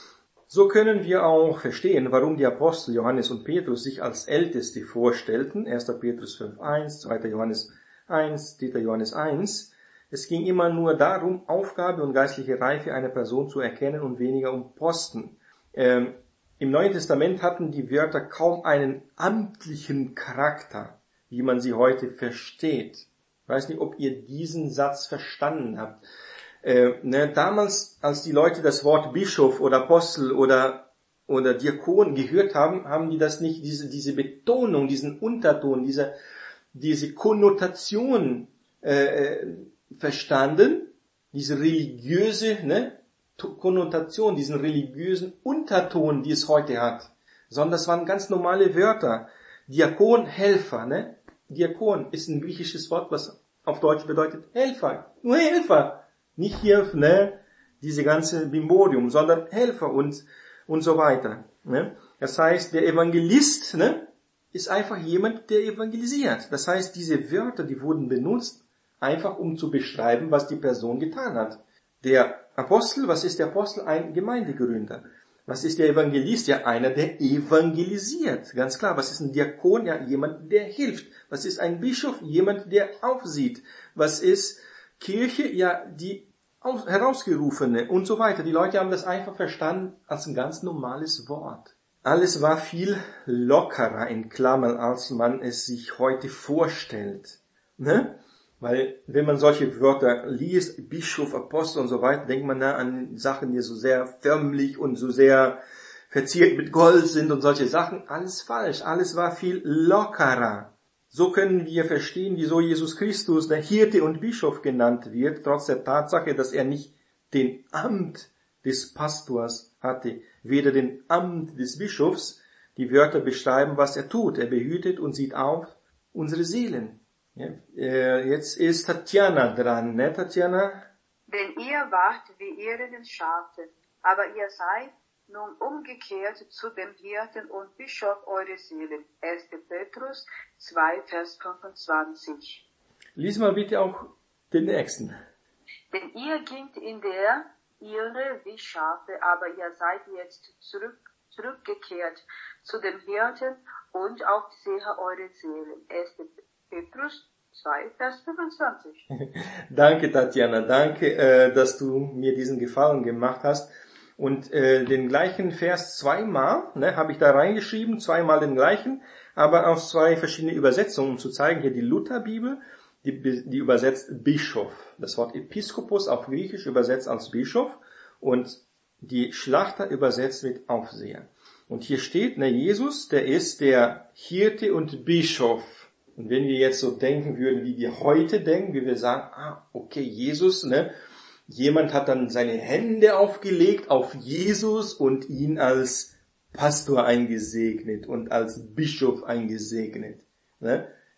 so können wir auch verstehen, warum die Apostel Johannes und Petrus sich als Älteste vorstellten. erster Petrus fünf eins, zweiter Johannes eins, dritter Johannes eins. Es ging immer nur darum, Aufgabe und geistliche Reife einer Person zu erkennen und weniger um Posten. Ähm, Im Neuen Testament hatten die Wörter kaum einen amtlichen Charakter, wie man sie heute versteht. Ich weiß nicht, ob ihr diesen Satz verstanden habt. Äh, ne, damals, als die Leute das Wort Bischof oder Apostel oder oder Diakon gehört haben, haben die das nicht, diese diese Betonung, diesen Unterton, diese diese Konnotation äh, verstanden, diese religiöse, ne, Konnotation, diesen religiösen Unterton, die es heute hat, sondern das waren ganz normale Wörter. Diakon, Helfer, ne? Diakon ist ein griechisches Wort, was auf Deutsch bedeutet Helfer, nur Helfer. Nicht hier, ne, diese ganze Bimborium, sondern Helfer und, und so weiter, ne? Das heißt, der Evangelist, ne, ist einfach jemand, der evangelisiert. Das heißt, diese Wörter, die wurden benutzt, einfach um zu beschreiben, was die Person getan hat. Der Apostel, was ist der Apostel? Ein Gemeindegründer. Was ist der Evangelist? Ja, einer, der evangelisiert. Ganz klar. Was ist ein Diakon? Ja, jemand, der hilft. Was ist ein Bischof? Jemand, der aufsieht. Was ist Kirche? Ja, die Herausgerufene und so weiter. Die Leute haben das einfach verstanden als ein ganz normales Wort. Alles war viel lockerer in Klammern, als man es sich heute vorstellt. Ne? Weil wenn man solche Wörter liest, Bischof, Apostel und so weiter, denkt man da an Sachen, die so sehr förmlich und so sehr verziert mit Gold sind und solche Sachen. Alles falsch. Alles war viel lockerer. So können wir verstehen, wieso Jesus Christus der Hirte und Bischof genannt wird, trotz der Tatsache, dass er nicht den Amt des Pastors hatte, weder den Amt des Bischofs. Die Wörter beschreiben, was er tut. Er behütet und sieht auf unsere Seelen. Ja, äh, jetzt ist Tatjana dran, ne, Tatjana? Denn ihr wart wie Irren Schafe, aber ihr seid nun umgekehrt zu dem Hirten und Bischof eurer Seelen. erster Petrus zwei, Vers fünfundzwanzig. Lies mal bitte auch den nächsten. Denn ihr gingt in der Irre wie Schafe, aber ihr seid jetzt zurück, zurückgekehrt zu dem Hirten und Aufseher eurer Seelen. erster Petrus zwei, Vers fünfundzwanzig. Danke, Tatjana, danke, äh, dass du mir diesen Gefallen gemacht hast. Und äh, den gleichen Vers zweimal, ne, habe ich da reingeschrieben, zweimal den gleichen, aber aus zwei verschiedenen Übersetzungen, um zu zeigen, hier die Lutherbibel, die, die übersetzt Bischof. Das Wort Episkopos auf Griechisch übersetzt als Bischof und die Schlachter übersetzt mit Aufseher. Und hier steht, ne, Jesus, der ist der Hirte und Bischof. Und wenn wir jetzt so denken würden, wie wir heute denken, wie wir sagen, ah, okay, Jesus, ne, jemand hat dann seine Hände aufgelegt auf Jesus und ihn als Pastor eingesegnet und als Bischof eingesegnet. Ne?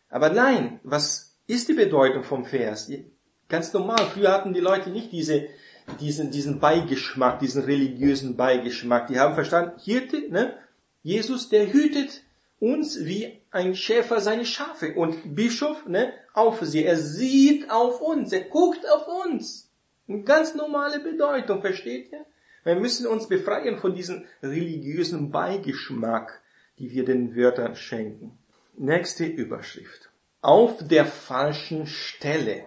Aber nein, was ist die Bedeutung vom Vers? Ganz normal, früher hatten die Leute nicht diese, diesen, diesen Beigeschmack, diesen religiösen Beigeschmack. Die haben verstanden, Hirte, ne? Jesus, der hütet uns wie ein Schäfer seine Schafe. Und Bischof, ne? Aufseher, er sieht auf uns, er guckt auf uns. Eine ganz normale Bedeutung, versteht ihr? Wir müssen uns befreien von diesem religiösen Beigeschmack, die wir den Wörtern schenken. Nächste Überschrift. Auf der falschen Stelle.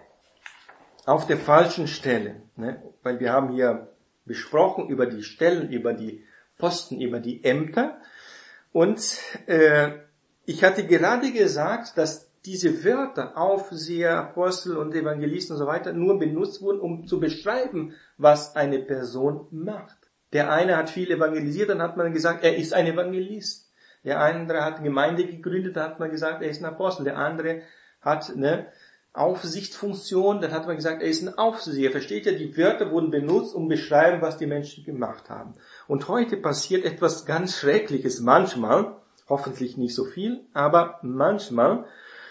Auf der falschen Stelle. Ne? Weil wir haben hier besprochen über die Stellen, über die Posten, über die Ämter. Und äh, ich hatte gerade gesagt, dass diese Wörter, Aufseher, Apostel und Evangelist und so weiter, nur benutzt wurden, um zu beschreiben, was eine Person macht. Der eine hat viel evangelisiert, dann hat man gesagt, er ist ein Evangelist. Der andere hat Gemeinde gegründet, dann hat man gesagt, er ist ein Apostel. Der andere hat eine Aufsichtsfunktion, dann hat man gesagt, er ist ein Aufseher. Versteht ihr? Die Wörter wurden benutzt, um zu beschreiben, was die Menschen gemacht haben. Und heute passiert etwas ganz Schreckliches manchmal, hoffentlich nicht so viel, aber manchmal,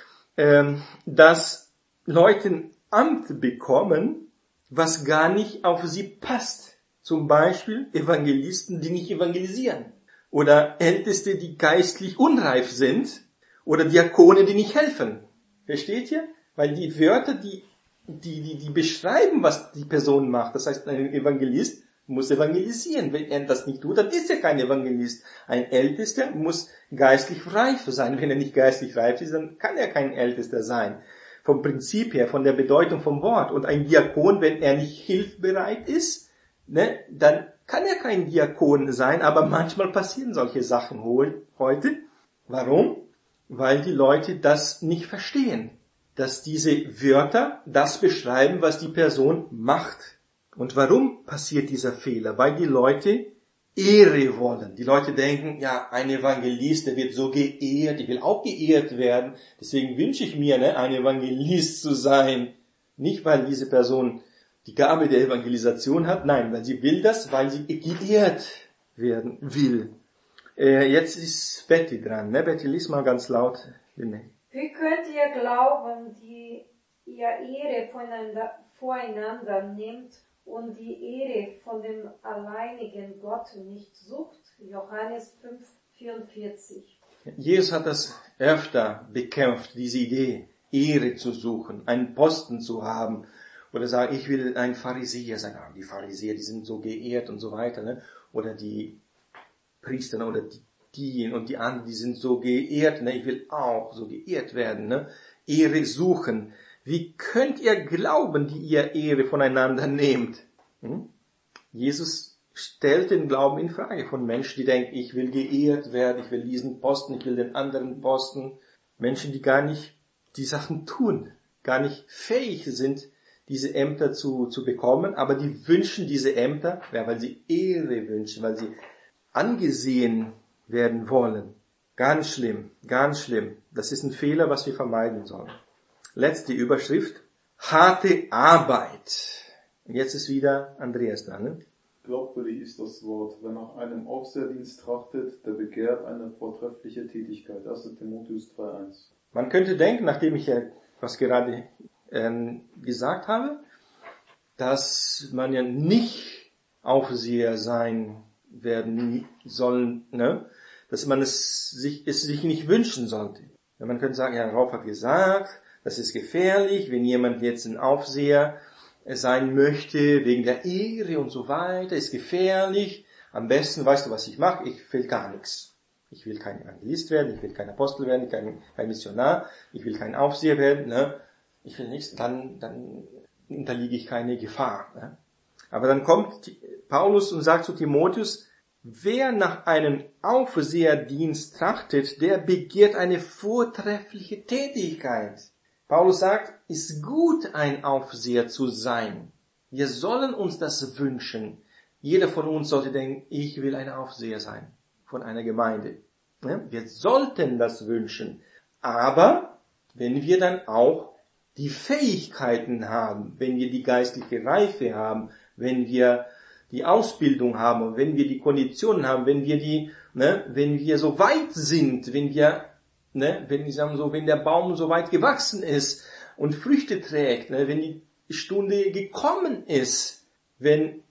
ähm, dass Leute ein Amt bekommen, was gar nicht auf sie passt. Zum Beispiel Evangelisten, die nicht evangelisieren. Oder Älteste, die geistlich unreif sind. Oder Diakone, die nicht helfen. Versteht ihr? Weil die Wörter, die, die, die, die beschreiben, was die Person macht. Das heißt, ein Evangelist muss evangelisieren. Wenn er das nicht tut, dann ist er kein Evangelist. Ein Ältester muss geistlich reif sein. Wenn er nicht geistlich reif ist, dann kann er kein Ältester sein. Vom Prinzip her, von der Bedeutung vom Wort. Und ein Diakon, wenn er nicht hilfbereit ist, ne, dann kann er kein Diakon sein. Aber manchmal passieren solche Sachen heute. Warum? Weil die Leute das nicht verstehen. Dass diese Wörter das beschreiben, was die Person macht. Und warum passiert dieser Fehler? Weil die Leute Ehre wollen. Die Leute denken, ja, ein Evangelist, der wird so geehrt, ich will auch geehrt werden. Deswegen wünsche ich mir, ne, ein Evangelist zu sein. Nicht, weil diese Person die Gabe der Evangelisation hat, nein, weil sie will das, weil sie geehrt werden will. Äh, jetzt ist Betty dran, ne? Betty, lies mal ganz laut. Wie könnt ihr glauben, die ihr Ehre voneinander, voreinander nehmt und die Ehre von dem alleinigen Gott nicht sucht? Johannes fünf vierundvierzig. Jesus hat das öfter bekämpft, diese Idee, Ehre zu suchen, einen Posten zu haben. Oder sagen, ich will ein Pharisäer sein. Ah, die Pharisäer, die sind so geehrt und so weiter. Ne? Oder die Priester oder die, die und die anderen, die sind so geehrt. Ne? Ich will auch so geehrt werden. Ne? Ehre suchen. Wie könnt ihr glauben, die ihr Ehre voneinander nehmt? Hm? Jesus stellt den Glauben in Frage von Menschen, die denken, ich will geehrt werden, ich will diesen Posten, ich will den anderen Posten. Menschen, die gar nicht die Sachen tun, gar nicht fähig sind, diese Ämter zu, zu bekommen, aber die wünschen diese Ämter, ja, weil sie Ehre wünschen, weil sie angesehen werden wollen. Ganz schlimm, ganz schlimm. Das ist ein Fehler, was wir vermeiden sollen. Letzte Überschrift. Harte Arbeit. Und jetzt ist wieder Andreas dran. Ne? Glaubwürdig ist das Wort. Wer nach einem Aufseherdienst trachtet, der begehrt eine vortreffliche Tätigkeit. erster Timotheus drei eins. Man könnte denken, nachdem ich ja was gerade ähm, gesagt habe, dass man ja nicht Aufseher sein werden sollen, ne? Dass man es sich, es sich nicht wünschen sollte. Ja, man könnte sagen, Herr Rauf hat gesagt, das ist gefährlich, wenn jemand jetzt ein Aufseher sein möchte, wegen der Ehre und so weiter, ist gefährlich. Am besten, weißt du, was ich mache? Ich will gar nichts. Ich will kein Evangelist werden, ich will kein Apostel werden, kein, kein Missionar, ich will kein Aufseher werden, ne? Ich will nichts, dann, dann unterliege ich keine Gefahr. Ne? Aber dann kommt Paulus und sagt zu Timotheus, wer nach einem Aufseherdienst trachtet, der begehrt eine vortreffliche Tätigkeit. Paulus sagt, ist gut, ein Aufseher zu sein. Wir sollen uns das wünschen. Jeder von uns sollte denken, ich will ein Aufseher sein von einer Gemeinde. Wir sollten das wünschen. Aber wenn wir dann auch die Fähigkeiten haben, wenn wir die geistliche Reife haben, wenn wir die Ausbildung haben und wenn wir die Konditionen haben, wenn wir die, ne, wenn wir so weit sind, wenn wir ne, wenn ich sage so, wenn der Baum so weit gewachsen ist und Früchte trägt, ne, wenn die Stunde gekommen ist, wenn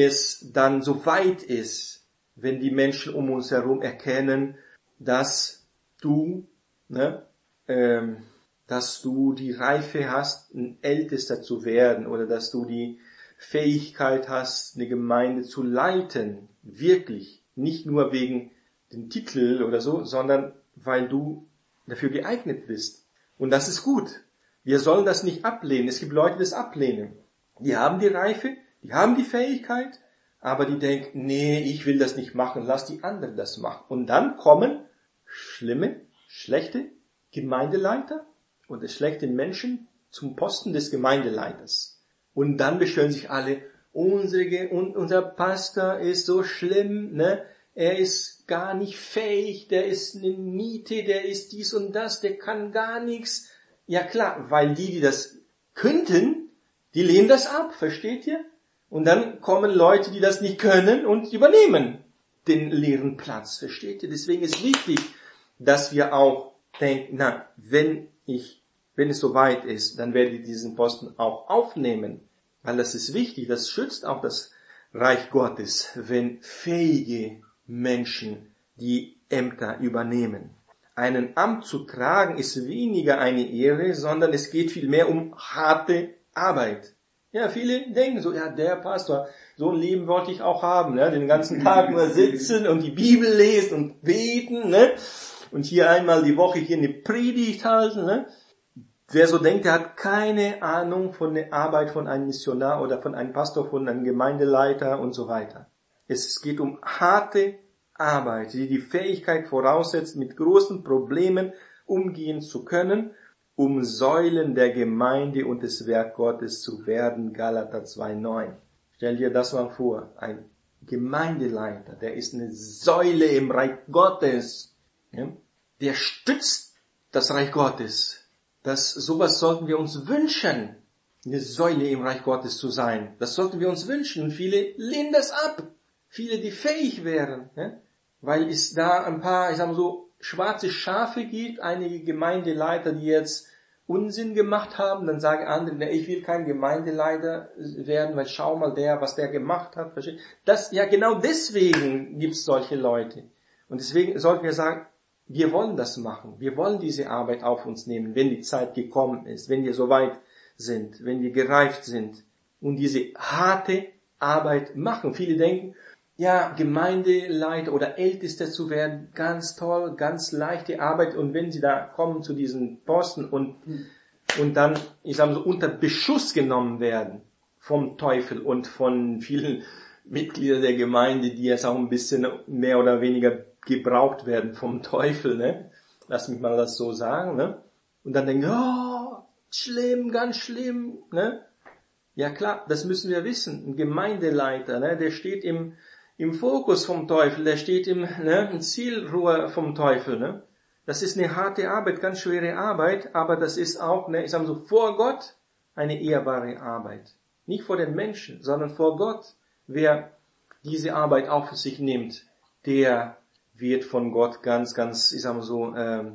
es dann so weit ist, wenn die Menschen um uns herum erkennen, dass du, ne, ähm, dass du die Reife hast, ein Ältester zu werden oder dass du die Fähigkeit hast, eine Gemeinde zu leiten, wirklich, nicht nur wegen den Titel oder so, sondern weil du dafür geeignet bist. Und das ist gut. Wir sollen das nicht ablehnen. Es gibt Leute, die das ablehnen. Die haben die Reife, die haben die Fähigkeit, aber die denken, nee, ich will das nicht machen, lass die anderen das machen. Und dann kommen schlimme, schlechte Gemeindeleiter oder schlechte Menschen zum Posten des Gemeindeleiters. Und dann beschweren sich alle, unsere, unser Pastor ist so schlimm, ne? Er ist gar nicht fähig, der ist eine Niete, der ist dies und das, der kann gar nichts. Ja klar, weil die, die das könnten, die lehnen das ab, versteht ihr? Und dann kommen Leute, die das nicht können und übernehmen den leeren Platz, versteht ihr? Deswegen ist wichtig, dass wir auch denken, na, wenn ich, wenn es soweit ist, dann werde ich diesen Posten auch aufnehmen. Weil das ist wichtig, das schützt auch das Reich Gottes, wenn fähige Menschen die Ämter übernehmen. Einen Amt zu tragen ist weniger eine Ehre, sondern es geht vielmehr um harte Arbeit. Ja, viele denken so, ja, der Pastor, so ein Leben wollte ich auch haben, ne? Den ganzen Tag nur sitzen und die Bibel lesen und beten, ne? Und hier einmal die Woche hier eine Predigt halten, ne? Wer so denkt, der hat keine Ahnung von der Arbeit von einem Missionar oder von einem Pastor, von einem Gemeindeleiter und so weiter. Es geht um harte Arbeit, die die Fähigkeit voraussetzt, mit großen Problemen umgehen zu können, um Säulen der Gemeinde und des Werk Gottes zu werden. Galater zwei neun. Stell dir das mal vor, ein Gemeindeleiter, der ist eine Säule im Reich Gottes, ja? Der stützt das Reich Gottes. Das, sowas sollten wir uns wünschen, eine Säule im Reich Gottes zu sein. Das sollten wir uns wünschen. Und viele lehnen das ab. Viele, die fähig wären, ja? Weil es da ein paar, ich sag mal so, schwarze Schafe gibt, einige Gemeindeleiter, die jetzt Unsinn gemacht haben, dann sagen andere, ich will kein Gemeindeleiter werden, weil schau mal der, was der gemacht hat. Das, ja, genau deswegen gibt es solche Leute. Und deswegen sollten wir sagen, wir wollen das machen. Wir wollen diese Arbeit auf uns nehmen, wenn die Zeit gekommen ist, wenn wir soweit sind, wenn wir gereift sind und diese harte Arbeit machen. Viele denken, ja, Gemeindeleiter oder Ältester zu werden, ganz toll, ganz leichte Arbeit. Und wenn sie da kommen zu diesen Posten und, und dann, ich sage so, unter Beschuss genommen werden vom Teufel und von vielen Mitgliedern der Gemeinde, die jetzt auch ein bisschen mehr oder weniger gebraucht werden vom Teufel, ne? Lass mich mal das so sagen, ne? Und dann denken, oh, schlimm, ganz schlimm, ne? Ja klar, das müssen wir wissen. Ein Gemeindeleiter, ne? Der steht im im Fokus vom Teufel, der steht im, ne, im Zielrohr vom Teufel, ne? Das ist eine harte Arbeit, ganz schwere Arbeit, aber das ist auch, ne, ich sag mal so, vor Gott eine ehrbare Arbeit. Nicht vor den Menschen, sondern vor Gott. Wer diese Arbeit auf sich nimmt, der wird von Gott ganz, ganz, ich sag mal so, ähm,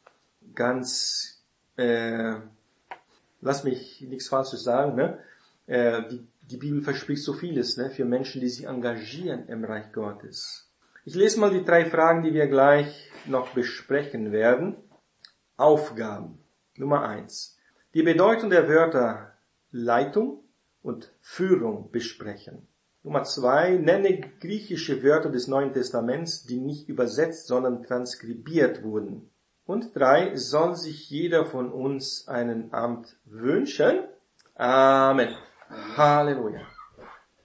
ganz, äh, lass mich nichts Falsches sagen, ne? Äh, die, die Bibel verspricht so vieles, ne, für Menschen, die sich engagieren im Reich Gottes. Ich lese mal die drei Fragen, die wir gleich noch besprechen werden. Aufgaben. Nummer eins. Die Bedeutung der Wörter Leitung und Führung besprechen. Nummer zwei. Nenne griechische Wörter des Neuen Testaments, die nicht übersetzt, sondern transkribiert wurden. Und drei. Soll sich jeder von uns einen Amt wünschen? Amen. Halleluja.